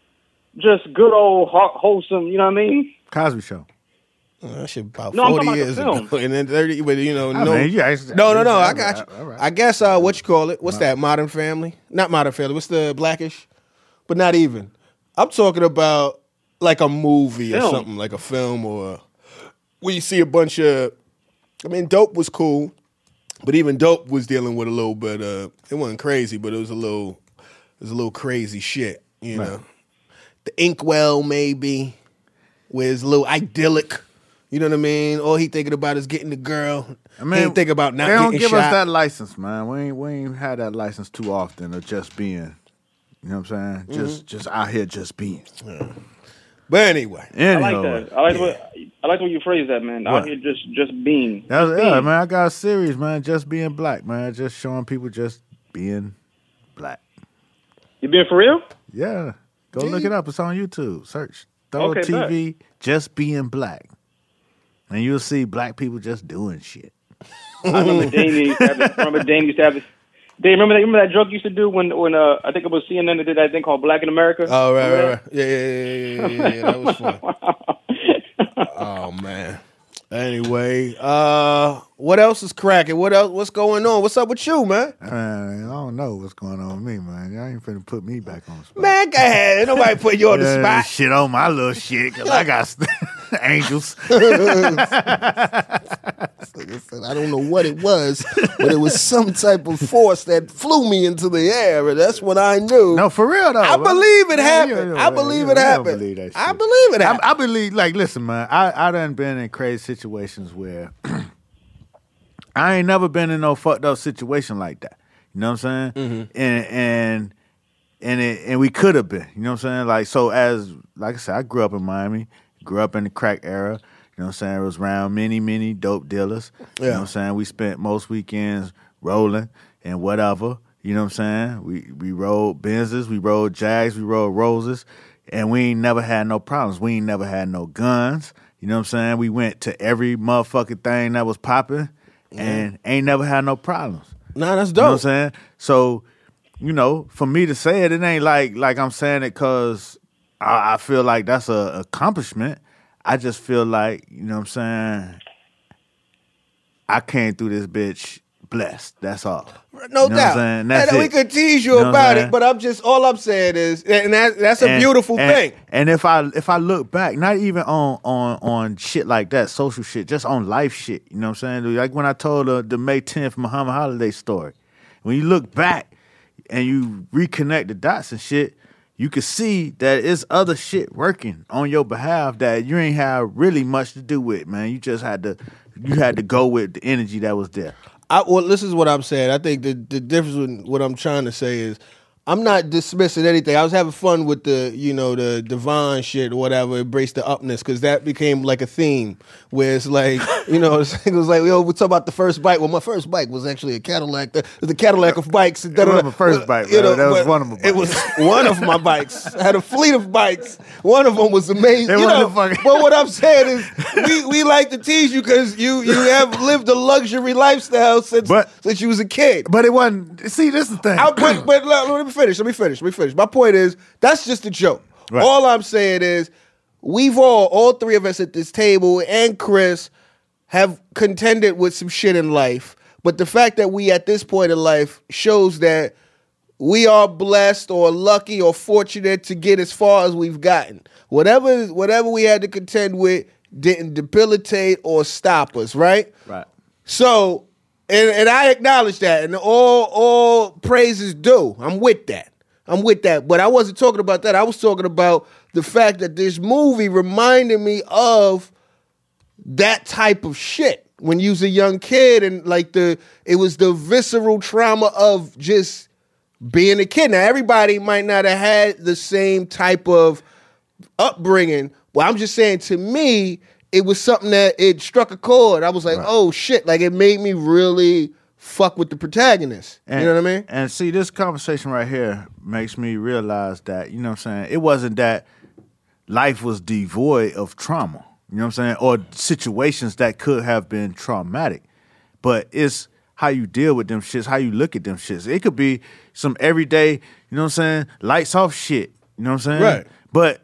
just good old wholesome. You know what I mean? Cosby Show. Oh, that shit about no, forty years ago, and then thirty. But you know, I no, mean, yeah, I, no, no, no. I got you. All right. I guess uh, what you call it? What's that? Modern Family? Not Modern Family. What's the Blackish? But not even. I'm talking about like a movie film. or something, like a film or. Where you see a bunch of, I mean, Dope was cool, but even Dope was dealing with a little bit of, it wasn't crazy, but it was a little, it was a little crazy shit, you right. know. The Inkwell, maybe, where it's a little idyllic, you know what I mean? All he thinking about is getting the girl. I mean, he ain't thinking about not getting shot. They don't give us that license, man. We ain't, we ain't had that license too often of just being, you know what I'm saying? Mm-hmm. Just, just out here just being. Yeah. But anyway, I like that. I like yeah. what I like when you phrase that, man. What? Out here just just being. That was, just yeah, being. man. I got a series, man. Just being black, man. Just showing people just being black. You being for real? Yeah. Go yeah. look it up. It's on YouTube. Search Throw okay, T V. Bet. Just being black, and you'll see black people just doing shit. I remember Dame used to have this, remember Dame used to have this. They remember that, remember that joke you used to do when when uh, I think it was C N N that did that thing called Black in America? Oh, right, right, right. Yeah, yeah, yeah, yeah, yeah, yeah. That was fun. Oh, man. Anyway, uh, what else is cracking? What else? What's going on? What's up with you, man? Uh, I don't know what's going on with me, man. Y'all ain't finna put me back on the spot. Man, go ahead. Nobody put you on the spot. Shit on my little shit, because I got angels. I don't know what it was, but it was some type of force that flew me into the air, and that's what I knew. No, for real, though. I believe it happened. I believe it happened. Believe that shit. I believe it happened. I, I believe, like, listen, man, I, I done been in crazy situations where I ain't never been in no fucked up situation like that. You know what I'm saying? Mm-hmm. And and and it, and we could have been. You know what I'm saying? Like, so as like I said, I grew up in Miami, grew up in the crack era. You know what I'm saying? It was around many, many dope dealers. Yeah. You know what I'm saying? We spent most weekends rolling and whatever. You know what I'm saying? We we rode Benzes, we rode Jags, we rode Roses, and we ain't never had no problems. We ain't never had no guns. You know what I'm saying? We went to every motherfucking thing that was popping and ain't never had no problems. Nah, that's dope. You know what I'm saying? So, you know, for me to say it, it ain't like like I'm saying it because I, I feel like that's an accomplishment. I just feel like, you know what I'm saying, I came through this bitch blessed. That's all. No you know doubt. And that's and it. we could tease you, you know about it, but I'm just all I'm saying is, and that, that's a and, beautiful and, thing. And if I if I look back, not even on on on shit like that, social shit, just on life shit. You know what I'm saying? Like when I told uh, the May tenth Muhammad Holiday story. When you look back and you reconnect the dots and shit, you can see that it's other shit working on your behalf that you ain't have really much to do with, man. You just had to you had to go with the energy that was there. I, well, this is what I'm saying. I think the the difference with what I'm trying to say is I'm not dismissing anything. I was having fun with the, you know, the Devon shit or whatever, embrace the upness, because that became like a theme where it's like, you know, it was like, yo, we talk about the first bike. Well, my first bike was actually a Cadillac. It was the Cadillac of bikes. It wasn't my first bike, you know, that was one of my bikes. It was one of my bikes. I had a fleet of bikes. One of them was amazing. It you know, fucking- but what I'm saying is we, we like to tease you because you, you have lived a luxury lifestyle since, But- since you was a kid. But it wasn't. See, this is the thing. I, but, but let, let me finish. Let me finish. Let me finish. My point is, that's just a joke. Right. All I'm saying is, we've all, all three of us at this table, and Chris, have contended with some shit in life. But the fact that we at this point in life shows that we are blessed or lucky or fortunate to get as far as we've gotten. Whatever, whatever we had to contend with didn't debilitate or stop us, right? Right. So, and, and I acknowledge that, and all all praise is due. I'm with that. I'm with that. But I wasn't talking about that. I was talking about the fact that this movie reminded me of that type of shit when you was a young kid, and like the it was the visceral trauma of just being a kid. Now, everybody might not have had the same type of upbringing. Well, I'm just saying, to me, it was something that it struck a chord. I was like, Right. oh shit, like it made me really fuck with the protagonist. And, you know what I mean? And see, this conversation right here makes me realize that, you know what I'm saying, it wasn't that life was devoid of trauma, you know what I'm saying, or situations that could have been traumatic, but it's how you deal with them shits, how you look at them shits. It could be some everyday, you know what I'm saying, lights off shit, you know what I'm saying? Right. But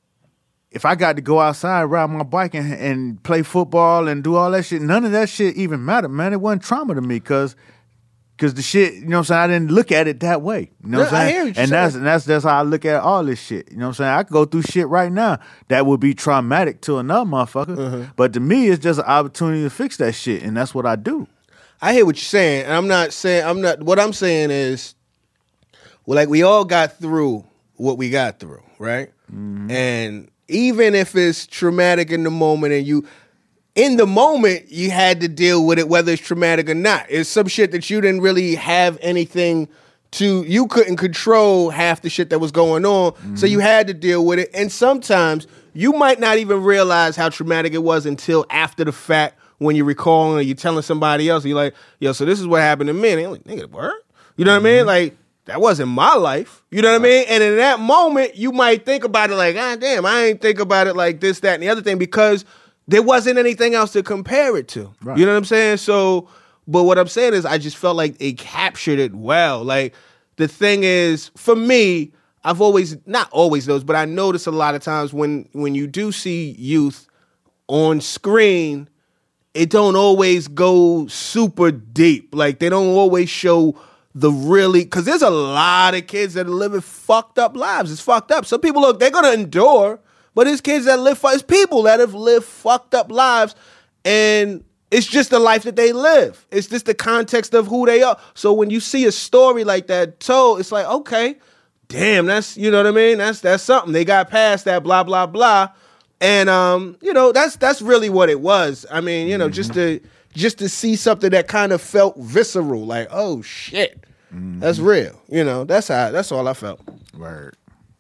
if I got to go outside, ride my bike, and, and play football and do all that shit, none of that shit even mattered, man. It wasn't trauma to me because because the shit, you know what I'm saying, I didn't look at it that way. You know what Yeah, I I'm hear saying? what you're And saying. that's and that's that's how I look at all this shit. You know what I'm saying? I could go through shit right now that would be traumatic to another motherfucker. Uh-huh. But to me, it's just an opportunity to fix that shit, and that's what I do. I hear what you're saying, and I'm not saying I'm not. What I'm saying is, well, like we all got through what we got through, right? Mm-hmm. And even if it's traumatic in the moment, and you, in the moment, you had to deal with it, whether it's traumatic or not. It's some shit that you didn't really have anything to. You couldn't control half the shit that was going on, Mm-hmm. so you had to deal with it. And sometimes you might not even realize how traumatic it was until after the fact, when you're recalling or you're telling somebody else. You're like, yo, so this is what happened to me. And they're like, nigga, word? You know what I mean? Like, that wasn't my life. You know what I mean? And in that moment, you might think about it like, ah, damn, I ain't think about it like this, that, and the other thing, because there wasn't anything else to compare it to. Right. You know what I'm saying? So, but what I'm saying is I just felt like it captured it well. Like, the thing is, for me, I've always, not always those, but I notice a lot of times when when you do see youth on screen, it don't always go super deep. Like, they don't always show the really, because there's a lot of kids that are living fucked up lives. It's fucked up. Some people, look, they're going to endure, but it's kids that live, it's people that have lived fucked up lives, and it's just the life that they live. It's just the context of who they are. So when you see a story like that told, it's like, okay, damn, that's, you know what I mean? That's that's something. They got past that, blah, blah, blah. And, um, you know, that's that's really what it was. I mean, you know, mm-hmm. just to just to see something that kind of felt visceral, like, oh, shit, mm-hmm. that's real. You know, that's how, that's all I felt. Word.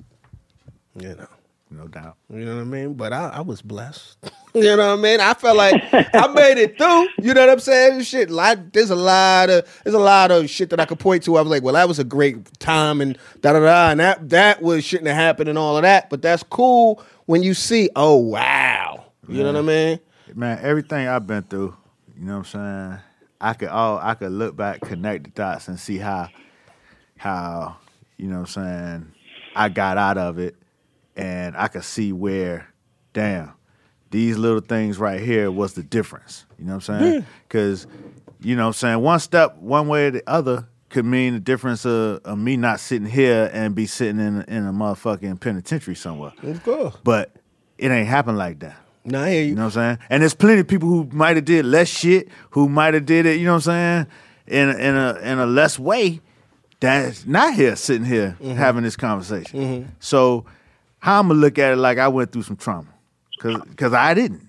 You know. No doubt. You know what I mean? But I, I was blessed. You know what I mean? I felt like I made it through. You know what I'm saying? Shit, like, there's a lot of there's a lot of shit that I could point to. I was like, well, that was a great time and da da da, and that that was shouldn't have happened and all of that. But that's cool when you see, oh wow, you Man. know what I mean? Man, everything I've been through, you know what I'm saying? I could all I could look back, connect the dots, and see how how you know what I'm saying I got out of it. And I could see where, damn, these little things right here was the difference. You know what I'm saying? Because, you know what I'm saying, one step, one way or the other could mean the difference of, of me not sitting here and be sitting in, in a motherfucking penitentiary somewhere. Of course. But it ain't happen like that. Nah, I hear you. You know what I'm saying? And there's plenty of people who might have did less shit, who might have did it, you know what I'm saying, in, in, a, in a less way, that's not here sitting here Mm-hmm. having this conversation. Mm-hmm. So how I'm gonna look at it like I went through some trauma, cause cause I didn't.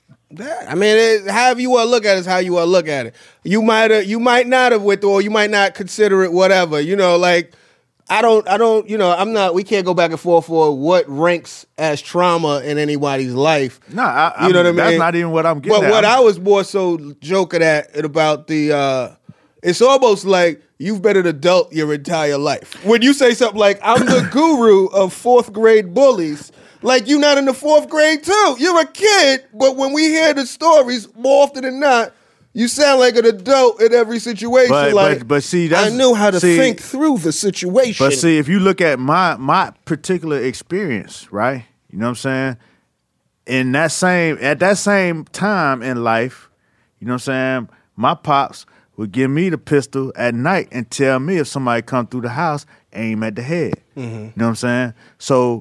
I mean, it, however you want to look at it is how you want to look at it. You might have, you might not have with, or you might not consider it whatever. You know, like I don't, I don't, you know, I'm not. We can't go back and forth for what ranks as trauma in anybody's life. No, I, I you know mean, what I mean. That's not even what I'm getting But at. what I'm- I was more so joking at it about the. Uh, it's almost like you've been an adult your entire life. When you say something like "I'm the guru of fourth grade bullies." Like you not in the fourth grade too. You're a kid, but when we hear the stories, more often than not, you sound like an adult in every situation. But- like, but- but see, I that's- knew how to see- think through the situation. But see, if you look at my my particular experience, right? You know what I'm saying? In that same at that same time in life, you know what I'm saying? My pops would give me the pistol at night and tell me if somebody come through the house, aim at the head. Mm-hmm. You know what I'm saying? So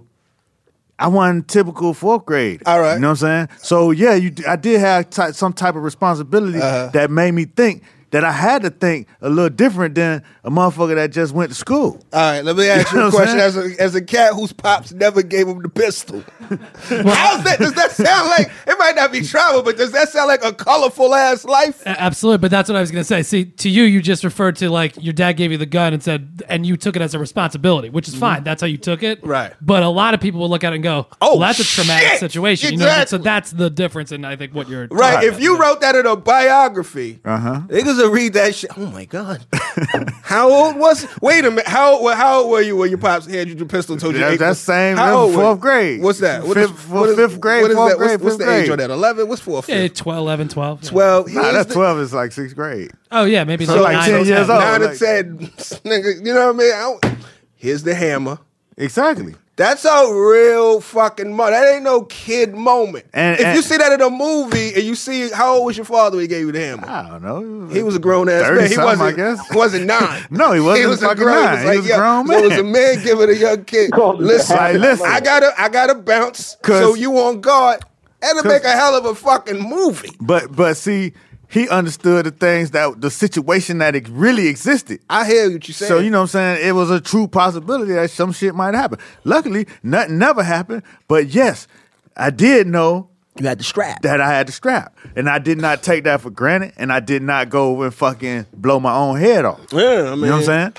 I wasn't typical fourth grade. All right. You know what I'm saying? So yeah, you I did have ty- some type of responsibility Uh-huh. that made me think that I had to think a little different than a motherfucker that just went to school. All right, let me ask you You know a what I'm question. As a, as a cat whose pops never gave him the pistol, how's that? Does that sound like it might not be trauma, but does that sound like a colorful ass life? A- Absolutely, but that's what I was going to say. See, to you, you just referred to like your dad gave you the gun and said, and you took it as a responsibility, which is fine. That's how you took it, Right. But a lot of people will look at it and go, Oh, "Oh, that's a traumatic shit! situation." You know, Exactly. so that's the difference in I think what you're Right. talking If about. you wrote that in a biography, Uh-huh. niggas will read that shit. Oh my god. How old was? Wait a minute. How old? How old were you when your pops handed you the pistol? And told you That- eight- that's same- How that was old were fourth you? grade. What's that? What Fifth- is- what is- fifth grade, What is fourth that? What's, grade, what's fifth the age grade. on that? Eleven. What's fourth? yeah, Fifth? twelve, eleven, twelve. yeah. Twelve. Nah, Here's that's the- twelve is like sixth grade. Oh yeah, maybe So like, like nine ten or years ten. old. Nine like- and ten. Nigga, you know what I mean? I don't- Here's the hammer. Exactly. That's a real fucking moment. That ain't no kid moment. And- if and- you see that in a movie and you see how old was your father when he gave you the hammer? I don't know. He was a grown ass man. He thirty-something, wasn't. I guess. He wasn't nine. No, he wasn't He was a fucking grown. nine. He was, like, He was a yeah. grown So it was a man. man giving a young kid. Called him Listen, Like, listen. I gotta, I gotta bounce. 'Cause- So you on guard. That'll make a hell of a fucking movie. But but see, he understood the things that the situation that it really existed. I hear what you saying. So you know what I'm saying? It was a true possibility that some shit might happen. Luckily, nothing never happened. But yes, I did know you had the strap. that I had the strap. And I did not take that for granted. And I did not go and fucking blow my own head off. Yeah, I mean, You know what I'm saying?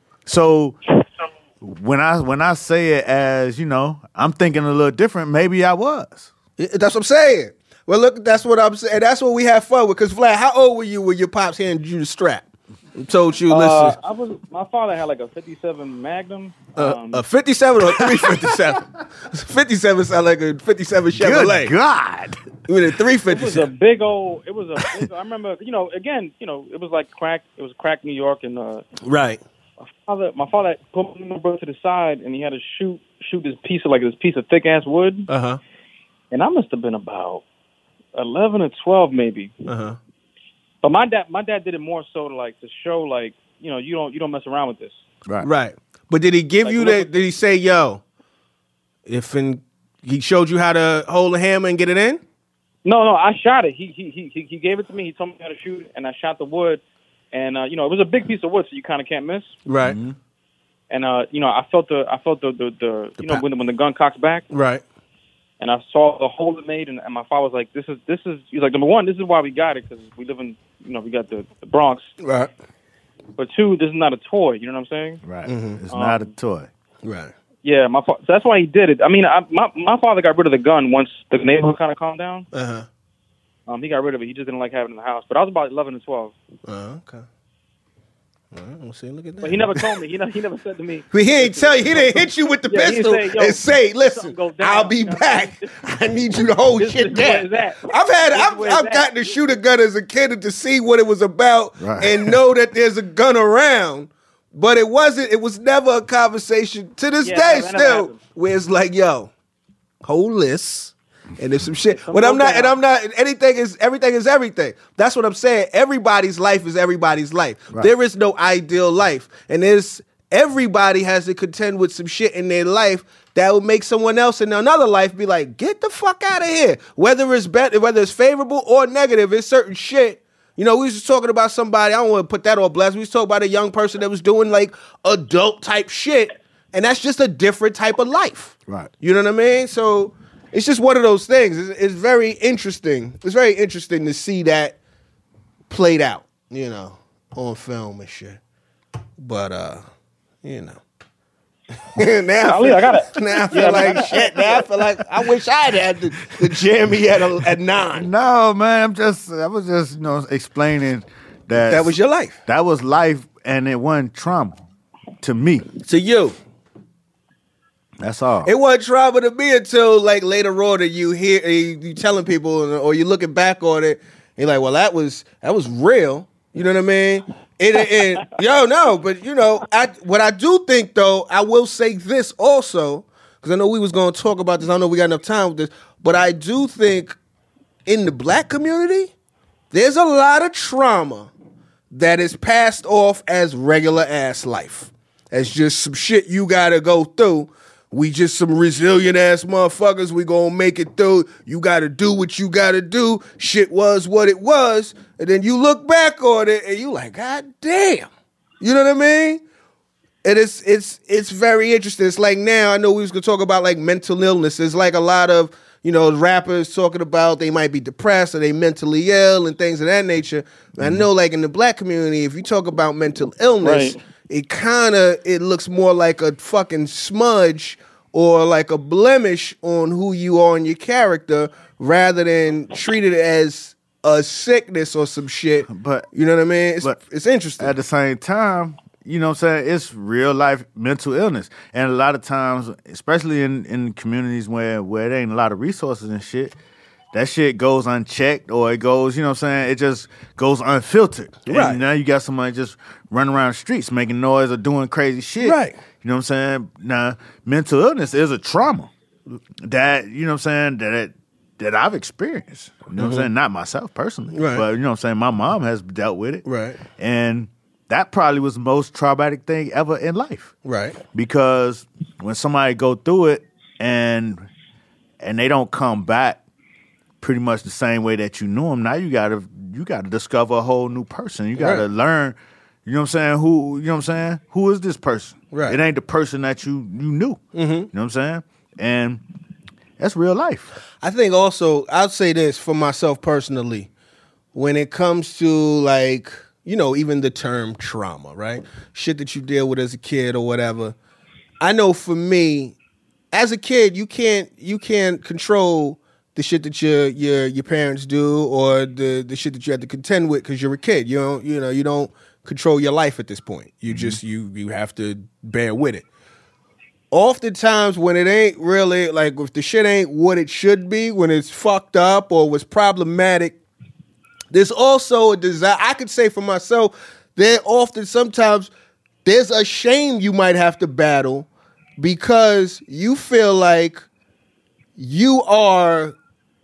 So when I when I say it as, you know, I'm thinking a little different, maybe I was. That's what I'm saying. Well, look, that's what I'm saying. That's what we have fun with. Because Vlad, how old were you when your pops handed you the strap? And told you, Uh, listen, I was. My father had like a fifty-seven Magnum. uh, Um, a fifty-seven or a three fifty-seven? fifty-seven sound like a fifty-seven Chevrolet. Good God. With a three it was a fifty-seven. big old. It was a. Big, I remember. You know. Again. You know. It was like crack. It was crack New York, and uh, Right. my father. My father put my brother to the side, and he had to shoot shoot this piece of like this piece of thick ass wood, Uh huh. and I must have been about eleven or twelve, maybe. Uh huh. But my dad, my dad did it more so to like to show like you know you don't you don't mess around with this. Right. Right. But did he give Like, you look that? at- Did he say, yo, if in, he showed you how to hold a hammer and get it in? No, no, I shot it. He he he he gave it to me. He told me how to shoot, and I shot the wood. And uh, you know, it was a big piece of wood, so you kind of can't miss. Right. And uh, you know, I felt the I felt the the, the, you know pa- when the, when the gun cocks back, Right. and I saw the hole it made, and, and my father was like, "This is this is." He's like, "Number one, this is why we got it because we live in you know we got the, the Bronx. Right. But two, this is not a toy. You know what I'm saying? Right. Mm-hmm. It's not a Um, toy. Right. Yeah, my fa- so that's why he did it. I mean, I, my my father got rid of the gun once the neighborhood kind of calmed down. Uh huh. Um, he got rid of it. He just didn't like having it in the house. But I was about eleven and twelve. Uh, okay. All right, we'll see. Look at that. But he never told me. He never, he never said to me. But he ain't tell you. He didn't hit you with the Yeah, he pistol didn't say, "Yo, and say, "Listen, something goes down." I'll be You know? back. I need you to hold This- shit this is where down." it's at. I've had, This is I've, where it's I've at. gotten to shoot a gun as a kid and to see what it was about Right. and know that there's a gun around. But it wasn't. It was never a conversation to this Yeah, day. that never Still, happened. where it's like, yo, hold this. And there's some shit. Some But I'm go not, and down. I'm not, anything is, everything is everything. That's what I'm saying. Everybody's life is everybody's life. Right. There is no ideal life. And there's, everybody has to contend with some shit in their life that will make someone else in another life be like, get the fuck out of here. Whether it's better, whether it's favorable or negative, it's certain shit You know, we was just talking about somebody, I don't want to put that all blast. We was talking about a young person that was doing like adult type shit, and that's just a different type of life. Right. You know what I mean? So it's just one of those things. It's, it's very interesting. It's very interesting to see that played out, you know, on film and shit. But, uh, you know. now, Ali, I got it. now I feel Yeah, like man. shit. Now I feel like I wish I'd had the, the Jeremy at, a, at nine. No, man, I'm just I was just, you know, explaining that That was your life. That was life, and it wasn't trauma to me. To you. That's all. It wasn't trauma to me until like later on that you hear you, you telling people or you looking back on it. You're like, well, that was that was real. You know what I mean? It, it, it, yo, no, but you know, I what I do think though, I will say this also because I know we was going to talk about this. I don't know if we got enough time with this, but I do think in the black community, there's a lot of trauma that is passed off as regular ass life, as just some shit you got to go through. We just some resilient ass motherfuckers. We gonna make it through. You gotta do what you gotta do. Shit was what it was. And then you look back on it and you like, God damn. You know what I mean? And it's it's it's very interesting. It's like now, I know we was gonna talk about like mental illness. There's like a lot of, you know, rappers talking about they might be depressed or they mentally ill and things of that nature. Mm-hmm. I know like in the black community, if you talk about mental illness, Right. it kind of, it looks more like a fucking smudge or like a blemish on who you are and your character rather than treat it as a sickness or some shit. But you know what I mean? It's, but it's interesting. At the same time, you know what I'm saying, it's real life mental illness. And a lot of times, especially in, in communities where, where there ain't a lot of resources and shit, that shit goes unchecked or it goes, you know what I'm saying, it just goes unfiltered. Right. And now you got somebody just running around the streets making noise or doing crazy shit. Right. You know what I'm saying? Now, mental illness is a trauma that, you know what I'm saying, that it, that I've experienced. You know what I'm saying? Not myself personally. Right. But, you know what I'm saying, my mom has dealt with it. Right. And that probably was the most traumatic thing ever in life. Right. Because when somebody go through it and and they don't come back pretty much the same way that you knew them, now you gotta you gotta discover a whole new person. You gotta Right. learn, you know what I'm saying, who you know what I'm saying? Who is this person? Right. It ain't the person that you you knew. Mm-hmm. You know what I'm saying? And that's real life. I think also, I'll say this for myself personally, when it comes to like, you know, even the term trauma, right? Shit that you deal with as a kid or whatever. I know for me, as a kid, you can't you can't control the shit that your your your parents do or the the shit that you have to contend with because you're a kid. You don't you know you don't control your life at this point. You just you you have to bear with it. Oftentimes when it ain't really like if the shit ain't what it should be, when it's fucked up or was problematic, there's also a desire. I could say for myself, there often sometimes there's a shame you might have to battle because you feel like you are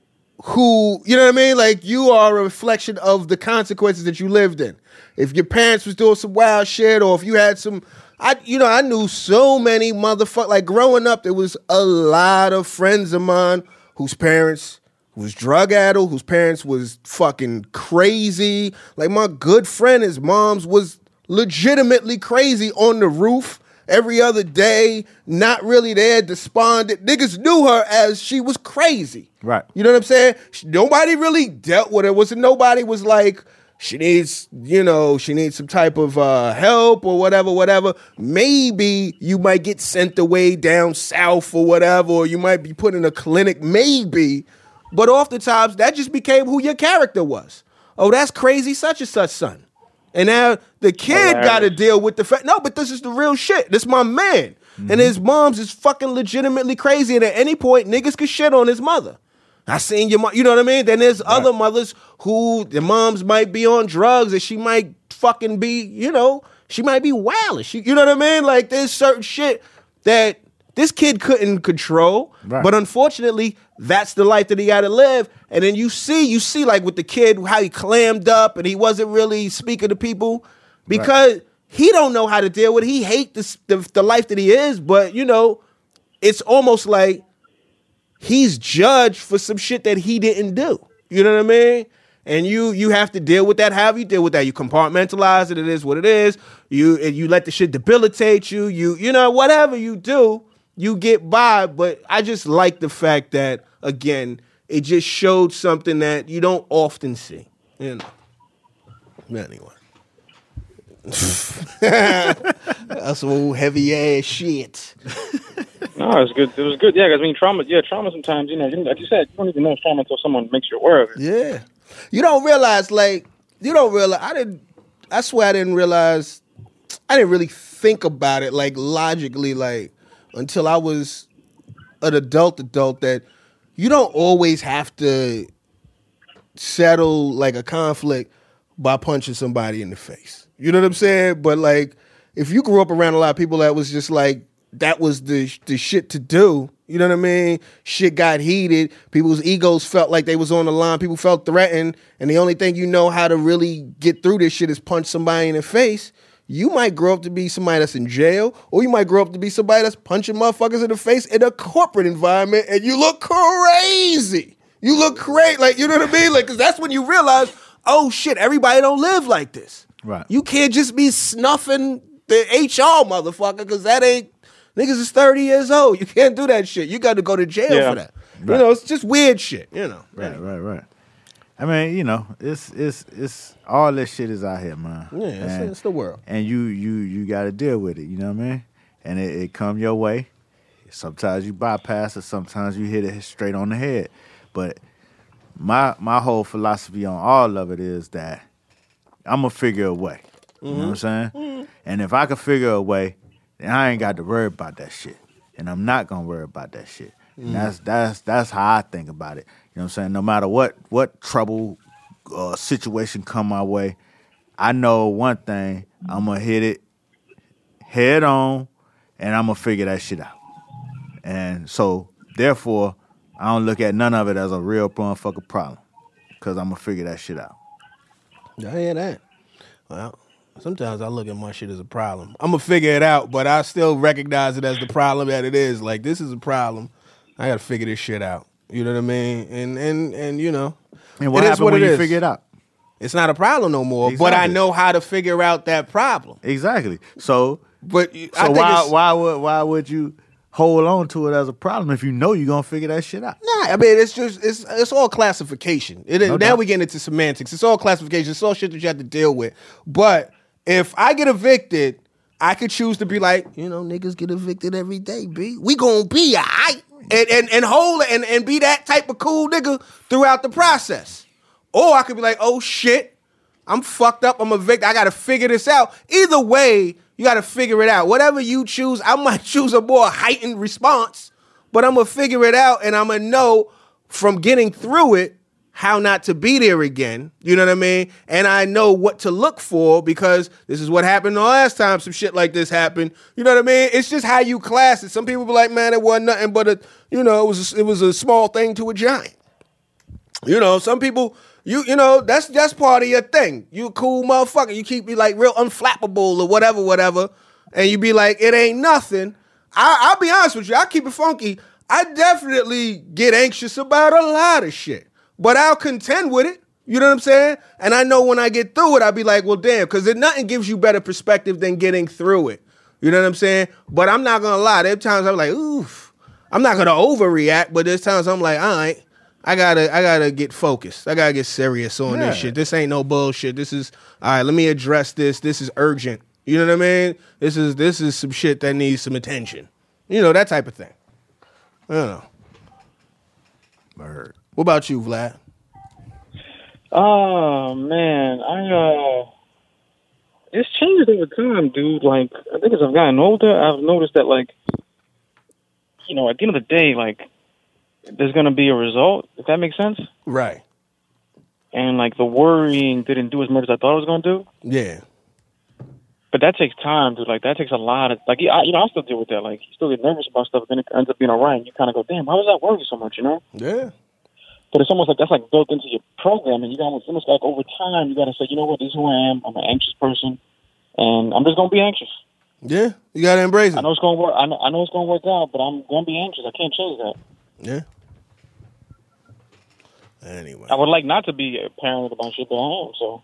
who, you know what I mean? Like you are a reflection of the consequences that you lived in. If your parents was doing some wild shit or if you had some, I, you know, I knew so many motherfuckers, like growing up, there was a lot of friends of mine whose parents was drug addled, whose parents was fucking crazy. Like my good friend, his mom's was legitimately crazy on the roof every other day, not really there, despondent. Niggas knew her as she was crazy. Right. You know what I'm saying? She- Nobody really dealt with her. Wasn't nobody was like, she needs, you know, she needs some type of uh, help or whatever, whatever. Maybe you might get sent away down south or whatever, or you might be put in a clinic, maybe. But oftentimes, that just became who your character was. Oh, that's crazy such and such son. And now the kid got to deal with the fact, no, but this is the real shit. This my man. Mm-hmm. And his mom's is fucking legitimately crazy. And at any point, niggas could shit on his mother. I seen your mom, you know what I mean? Then there's right. other mothers who the moms might be on drugs and she might fucking be, you know, she might be wild. She, you know what I mean? Like there's certain shit that this kid couldn't control. Right. But unfortunately, that's the life that he got to live. And then you see, you see like with the kid, how he clammed up and he wasn't really speaking to people because right. he don't know how to deal with it. He hate this, the, the life that he is, but you know, it's almost like he's judged for some shit that he didn't do. You know what I mean? And you you have to deal with that. However you deal with that, you compartmentalize it. It is what it is. You and you let the shit debilitate you. You you know whatever you do, you get by. But I just like the fact that again, it just showed something that you don't often see. You know. Anyway, that's some old heavy ass shit. No, it was good. It was good. Yeah, 'cause I mean, trauma. Yeah, trauma. Sometimes, you know, like you said, you don't even know it's trauma until someone makes you aware of it. Yeah, you don't realize. Like, you don't realize. I didn't. I swear, I didn't realize. I didn't really think about it like logically, like until I was an adult. Adult that you don't always have to settle like a conflict by punching somebody in the face. You know what I'm saying? But like, if you grew up around a lot of people that was just like. That was the the shit to do. You know what I mean? Shit got heated. People's egos felt like they was on the line. People felt threatened. And the only thing you know how to really get through this shit is punch somebody in the face. You might grow up to be somebody that's in jail, or you might grow up to be somebody that's punching motherfuckers in the face in a corporate environment, and you look crazy. You look crazy. Like, you know what I mean? Like, because that's when you realize, oh shit, everybody don't live like this. Right. You can't just be snuffing the H R motherfucker, because that ain't. Niggas is thirty years old. You can't do that shit. You got to go to jail Yeah. for that. Right. You know, it's just weird shit. You know. Right, right, right. I mean, you know, it's it's it's all this shit is out here, man. Yeah, it's, and, it's the world. and you you you got to deal with it. You know what I mean? And it, it come your way. Sometimes you bypass it. Sometimes you hit it straight on the head. But my my whole philosophy on all of it is that I'm gonna figure a way. You know what I'm saying? Mm-hmm. And if I can figure a way, then I ain't got to worry about that shit. And I'm not gonna worry about that shit. And that's that's that's how I think about it. You know what I'm saying? No matter what what trouble uh, situation come my way, I know one thing, I'm gonna hit it head on and I'm gonna figure that shit out. And so therefore, I don't look at none of it as a real motherfucking problem. Cause I'm gonna figure that shit out. I hear that. Well, sometimes I look at my shit as a problem. I'm gonna figure it out, but I still recognize it as the problem that it is. Like, this is a problem. I gotta figure this shit out. You know what I mean? And and and you know, And what it is happened what when it you is. figure it out? It's not a problem no more. But I Exactly. know how to figure out that problem. Exactly. So But I so think why it's, why would why would you hold on to it as a problem if you know you're gonna figure that shit out? Nah, I mean, it's just it's it's all classification. It, No now doubt. we get into semantics. It's all classification. It's all shit that you have to deal with. But if I get evicted, I could choose to be like, you know, niggas get evicted every day, B. We gonna be all right. And and and hold and, and be that type of cool nigga throughout the process. Or I could be like, oh shit, I'm fucked up, I'm evicted, I gotta figure this out. Either way, you gotta figure it out. Whatever you choose, I might choose a more heightened response, but I'm gonna figure it out and I'm gonna know from getting through it how not to be there again. You know what I mean? And I know what to look for because this is what happened the last time some shit like this happened. You know what I mean? It's just how you class it. Some people be like, man, it wasn't nothing but a, you know, it was a, it was a small thing to a giant. You know, some people, you you know, that's that's part of your thing. You a cool motherfucker. You keep me like real unflappable or whatever, whatever. And you be like, it ain't nothing. I, I'll be honest with you. I keep it funky. I definitely get anxious about a lot of shit. But I'll contend with it. You know what I'm saying? And I know when I get through it, I'll be like, well, damn, because nothing gives you better perspective than getting through it. You know what I'm saying? But I'm not going to lie. There are times I'm like, oof. I'm not going to overreact, but there's times I'm like, all right, I got to I gotta get focused. I got to get serious on Yeah. this shit. This ain't no bullshit. This is, all right, let me address this. This is urgent. You know what I mean? This is this is some shit that needs some attention. You know, that type of thing. I don't know. Word. What about you, Vlad? Oh man, I uh, it's changed over time, dude. Like, I think as I've gotten older, I've noticed that, like, you know, at the end of the day, like, there's gonna be a result, if that makes sense. Right. And like the worrying didn't do as much as I thought it was gonna do. Yeah. But that takes time, dude. Like, that takes a lot of, like, I, you know, I still deal with that. Like, you still get nervous about stuff, then it ends up being all right. And you kind of go, damn, why was I worried so much, you know? Yeah. But it's almost like that's like built into your program, and you got almost, almost like over time, you got to say, you know what, this is who I am. I'm an anxious person, and I'm just gonna be anxious. Yeah. You got to embrace I it. know it's gonna work. I know, I know it's gonna work out, but I'm gonna be anxious. I can't change that. Yeah. Anyway. I would like not to be paranoid about shit, but I am, so.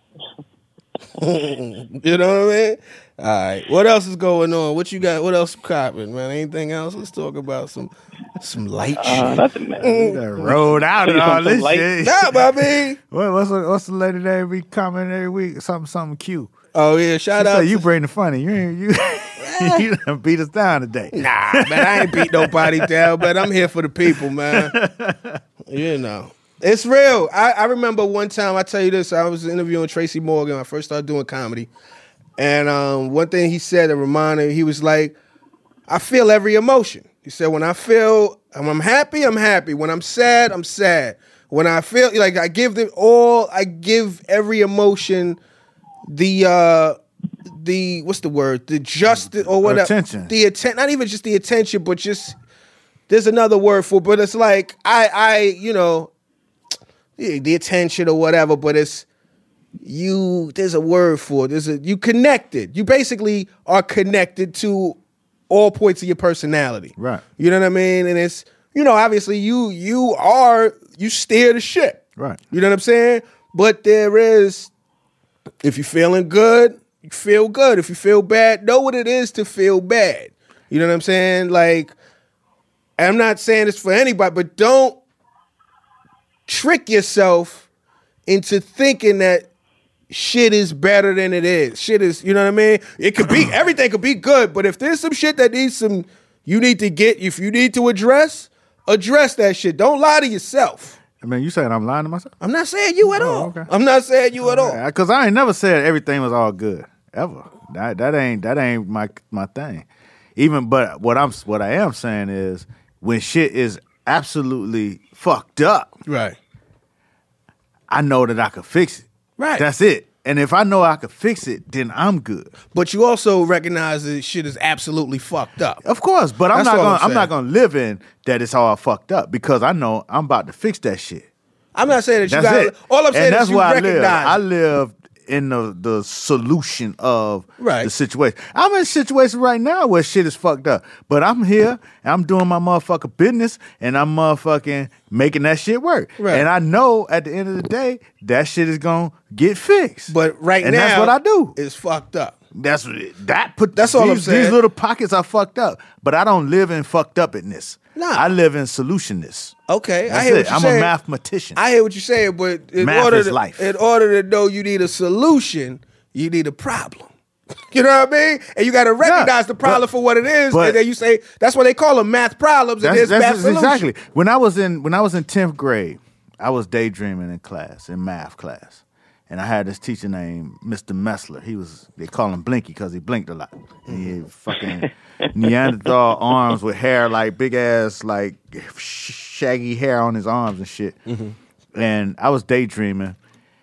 You know what I mean? All right. What else is going on? What you got? What else copping, man? Anything else? Let's talk about some some light shit. Uh, nothing, man. That rolled out and all this light- shit. Nah, Bobby. What, what's the, what's the lady that be commenting every week? Something something cute. Oh yeah, shout She out. say to- you bring the funny. You ain't you. You done beat us down today. Nah, man, I ain't beat nobody down, but I'm here for the people, man. You know. It's real. I, I remember one time, I tell you this, I was interviewing Tracy Morgan when I first started doing comedy. And um, one thing he said that reminded me, he was like, I feel every emotion. He said, when I feel, when I'm happy, I'm happy. When I'm sad, I'm sad. When I feel, like I give them all, I give every emotion the, uh, the, what's the word? The justice or whatever. Attention. The attention, not even just the attention, but just, there's another word for it, but it's like, I, I, you know, the, the attention or whatever, but it's, you, there's a word for it. There's a, you connected. You basically are connected to all points of your personality. Right. You know what I mean? And it's, you know, obviously you, you are, you steer the ship. Right. You know what I'm saying? But there is, if you're feeling good, you feel good. If you feel bad, know what it is to feel bad. You know what I'm saying? Like, I'm not saying this for anybody, but don't trick yourself into thinking that shit is better than it is. Shit is, you know what I mean? It could be, everything could be good, but if there's some shit that needs some, you need to get, if you need to address, address that shit. Don't lie to yourself. I mean, you saying I'm lying to myself? I'm not saying you at Oh, all. okay. I'm not saying you at all. Because I ain't never said everything was all good ever. That that ain't that ain't my my thing. Even but what I'm what I am saying is when shit is absolutely fucked up, Right. I know that I could fix it. Right. That's it. And if I know I could fix it, then I'm good. But you also recognize that shit is absolutely fucked up. Of course, but I'm That's not all gonna I'm I'm, saying. not gonna live in that it's all fucked up because I know I'm about to fix that shit. I'm not saying that you That's got. it. All I'm saying and is that's you where I recognize. live. I it. live in the the solution of Right. the situation. I'm in a situation right now where shit is fucked up, but I'm here and I'm doing my motherfucking business and I'm motherfucking making that shit work. Right. And I know at the end of the day that shit is gonna get fixed. But right and now, that's what I do. It's fucked up. That's that put. That's all I'm these, saying. These little pockets are fucked up, but I don't live in fucked upness. Nah. I live in solutionness. Okay, That's I hear it. what you're I'm saying. a mathematician. I hear what you're saying, but in Math order is to, life. in order to know you need a solution, you need a problem. You know what I mean? And you got to recognize the problem but- for what it is, but- and then you say that's why they call them math problems. And That's, there's math that's solutions. exactly. When I was in when I was in tenth grade, I was daydreaming in class, in math class. And I had this teacher named Mister Messler. He was, they call him Blinky because he blinked a lot. And he had fucking Neanderthal arms with hair, like big ass, like sh- shaggy hair on his arms and shit. And I was daydreaming.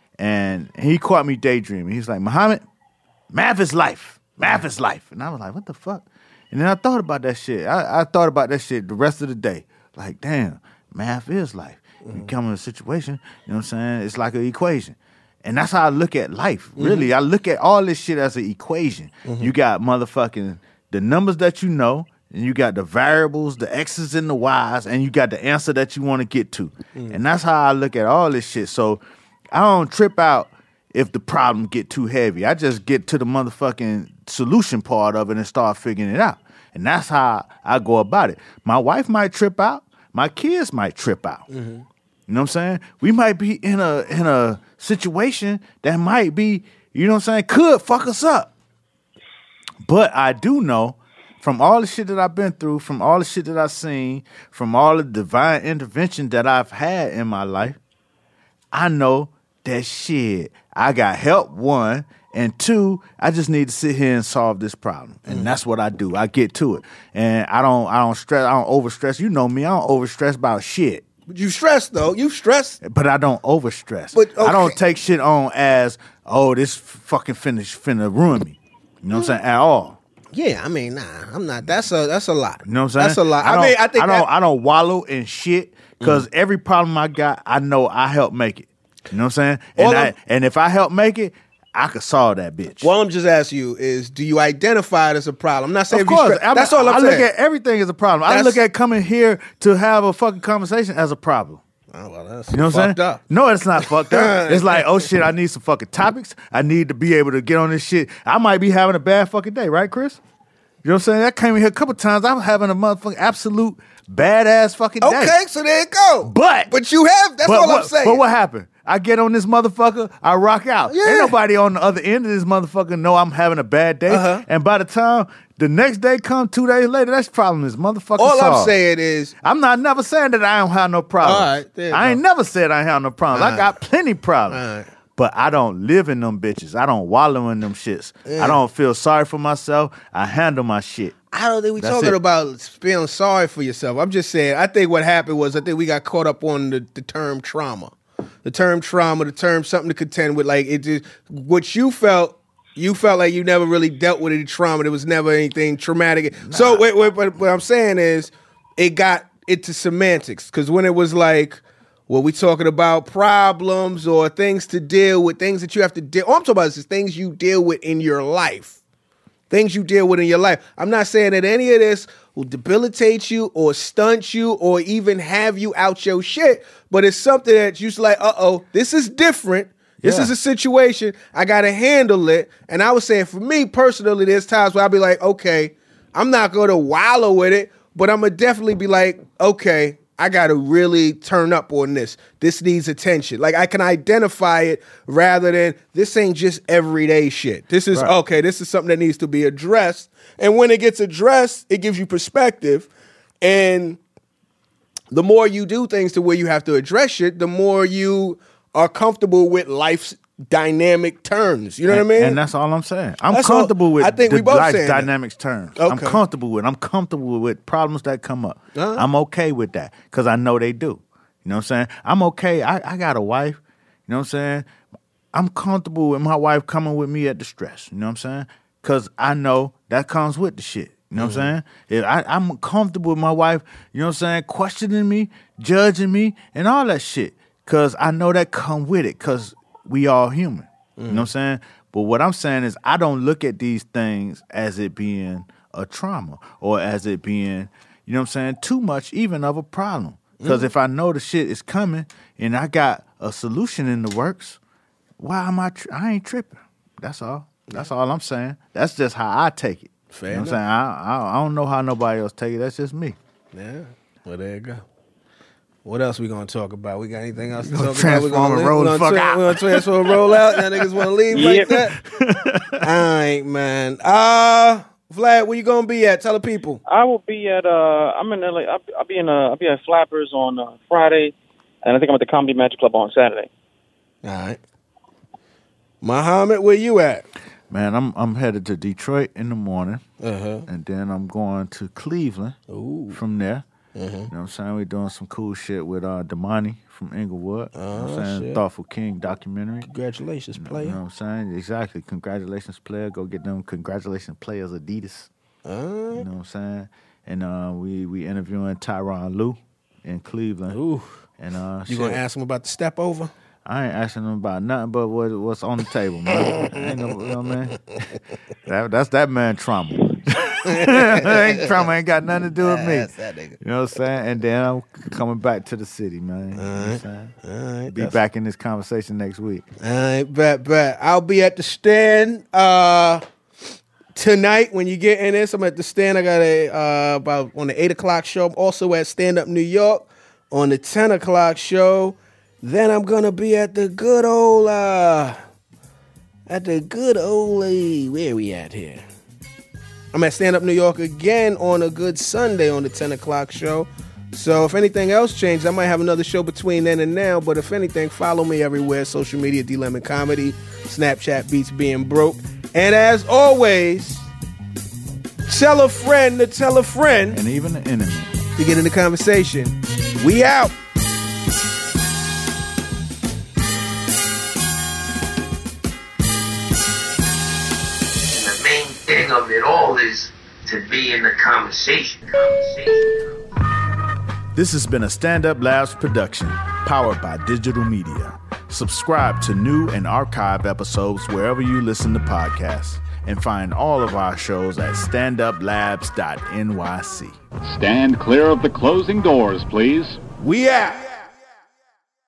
And he caught me daydreaming. He was like, Muhammad, math is life. Math is life. And I was like, what the fuck? And then I thought about that shit. I, I thought about that shit the rest of the day. Like, damn, math is life. You come in a situation, you know what I'm saying? It's like an equation. And that's how I look at life, really. I look at all this shit as an equation. You got motherfucking the numbers that you know, and you got the variables, the X's and the Y's, and you got the answer that you want to get to. And that's how I look at all this shit. So I don't trip out if the problem get too heavy. I just get to the motherfucking solution part of it and start figuring it out. And that's how I go about it. My wife might trip out. My kids might trip out. You know what I'm saying? We might be in a in a situation that might be, you know what I'm saying, could fuck us up. But I do know from all the shit that I've been through, from all the shit that I've seen, from all the divine intervention that I've had in my life, I know that shit, I got help, one, and two, I just need to sit here and solve this problem. And that's what I do. I get to it. And I don't I don't stress, I don't overstress. You know me, I don't overstress about shit. But you stress though. You stress. But I don't overstress. But, okay. I don't take shit on as, oh, this fucking finish finna ruin me. You know what I'm saying? At all. Yeah, I mean, nah, I'm not. That's a that's a lot. You know what I'm saying? That's a lot. I, don't- mean, I think I don't that, I don't wallow in shit because every problem I got, I know I help make it. You know what I'm saying? And All I, I'm- and if I help make it, I could solve that bitch. What I'm just asking you is, do you identify it as a problem? I'm not saying Of if you course, stress- I'm- that's all I'm I saying. look at everything as a problem. I That's- look at coming here to have a fucking conversation as a problem. Oh, well, that's You know what I'm fucked saying? up. No, it's not fucked up. It's like, oh shit, I need some fucking topics. I need to be able to get on this shit. I might be having a bad fucking day, right, Chris? You know what I'm saying? I came in here a couple times. I'm having a motherfucking absolute badass fucking day. Okay, so there you go. But but you have. That's but all what, I'm saying. But what happened? I get on this motherfucker, I rock out. Yeah. Ain't nobody on the other end of this motherfucker know I'm having a bad day. Uh-huh. And by the time the next day come, two days later, that's problem is motherfucking all solved. I'm saying is, I'm not never saying that I don't have no problems. All right, there you I ain't go. never said I ain't have no problems. All I right. got plenty problems. All right. But I don't live in them bitches. I don't wallow in them shits. I don't feel sorry for myself. I handle my shit. I don't think we're That's talking it. about feeling sorry for yourself. I'm just saying, I think what happened was, I think we got caught up on the, the term trauma. The term trauma, the term something to contend with. Like, it just, what you felt, you felt like you never really dealt with any trauma. There was never anything traumatic. Nah. So, wait, wait, but what I'm saying is, it got into semantics. Because when it was like, well, we talking about problems or things to deal with, things that you have to deal. All I'm talking about is things you deal with in your life. Things you deal with in your life. I'm not saying that any of this will debilitate you or stunt you or even have you out your shit, but it's something that you're like, uh-oh, this is different. This Yeah. is a situation. I got to handle it. And I was saying, for me personally, there's times where I'll be like, okay, I'm not going to wallow with it, but I'm going to definitely be like, okay, I got to really turn up on this. This needs attention. Like, I can identify it rather than this ain't just everyday shit. This is, Right. okay, this is something that needs to be addressed. And when it gets addressed, it gives you perspective. And the more you do things to where you have to address shit, the more you are comfortable with life's dynamic turns. You know and, what I mean? And that's all I'm saying. I'm That's all- comfortable with I think the we both life saying that. dynamics terms. I'm Okay. comfortable with. I'm comfortable with problems that come up. Uh-huh. I'm okay with that because I know they do. You know what I'm saying? I'm okay. I, I got a wife. You know what I'm saying? I'm comfortable with my wife coming with me at the stress. You know what I'm saying? Because I know that comes with the shit. You know what I'm saying? If I, I'm comfortable with my wife, you know what I'm saying, questioning me, judging me, and all that shit. Because I know that come with it because we all human. You know what I'm saying? But what I'm saying is I don't look at these things as it being a trauma or as it being, you know what I'm saying, too much even of a problem. Because if I know the shit is coming and I got a solution in the works, why am I, tri- I ain't tripping. That's all. That's all I'm saying. That's just how I take it. Fair you know what I'm saying? I, I, I don't know how nobody else take it. That's just me. Yeah. Well, there you go. What else we gonna talk about? We got anything else to Gonna talk about? We transform and leave- roll we the gonna fuck tra- out. We gonna transform and roll out. Y'all niggas want to leave like Yep. that? All right, man. Uh, Vlad, where you gonna be at? Tell the people. I will be at. Uh, I'm in L A. I'll, I'll be in. Uh, I'll be at Flappers on uh, Friday, and I think I'm at the Comedy Magic Club on Saturday. All right. Muhammad, where you at? Man, I'm I'm headed to Detroit in the morning, Uh-huh. and then I'm going to Cleveland from there. You know what I'm saying? We're doing some cool shit with uh, Damani from Inglewood. You know what I'm saying? shit. Thoughtful King documentary. Congratulations, You player. know what I'm saying? Exactly. Congratulations, player. Go get them congratulations players Adidas. You know what I'm saying? And uh, we we interviewing Tyronn Lue in Cleveland. Ooh. And uh, You shit, gonna ask him about the step over? I ain't asking them about nothing but what, what's on the table, man. Ain't no, you know what I mean? That, that's that man trauma. ain't trauma ain't got nothing to do with me. That's that nigga. You know what I'm saying? And then I'm coming back to the city, man. You know what I'm saying? All right. Be that's- back in this conversation next week. All right, bet, bet. I'll be at the stand uh, tonight when you get in this. I'm at the stand. I got a uh, about on the eight o'clock show. I'm also at Stand Up New York on the ten o'clock show. Then I'm gonna be at the good old uh, at the good old uh, where we at here? I'm at Stand Up New York again on a good Sunday on the ten o'clock show. So if anything else changes, I might have another show between then and now. But if anything, follow me everywhere. Social media, D Lemon Comedy, Snapchat, Beats Being Broke. And as always, tell a friend to tell a friend And even the enemy. to get in the conversation. We out. And the main thing of it all is to be in the conversation. Conversation. This has been a Stand Up Labs production, powered by digital media. Subscribe to new and archive episodes wherever you listen to podcasts, and find all of our shows at stand up labs dot N Y C. Stand clear of the closing doors, please. We out.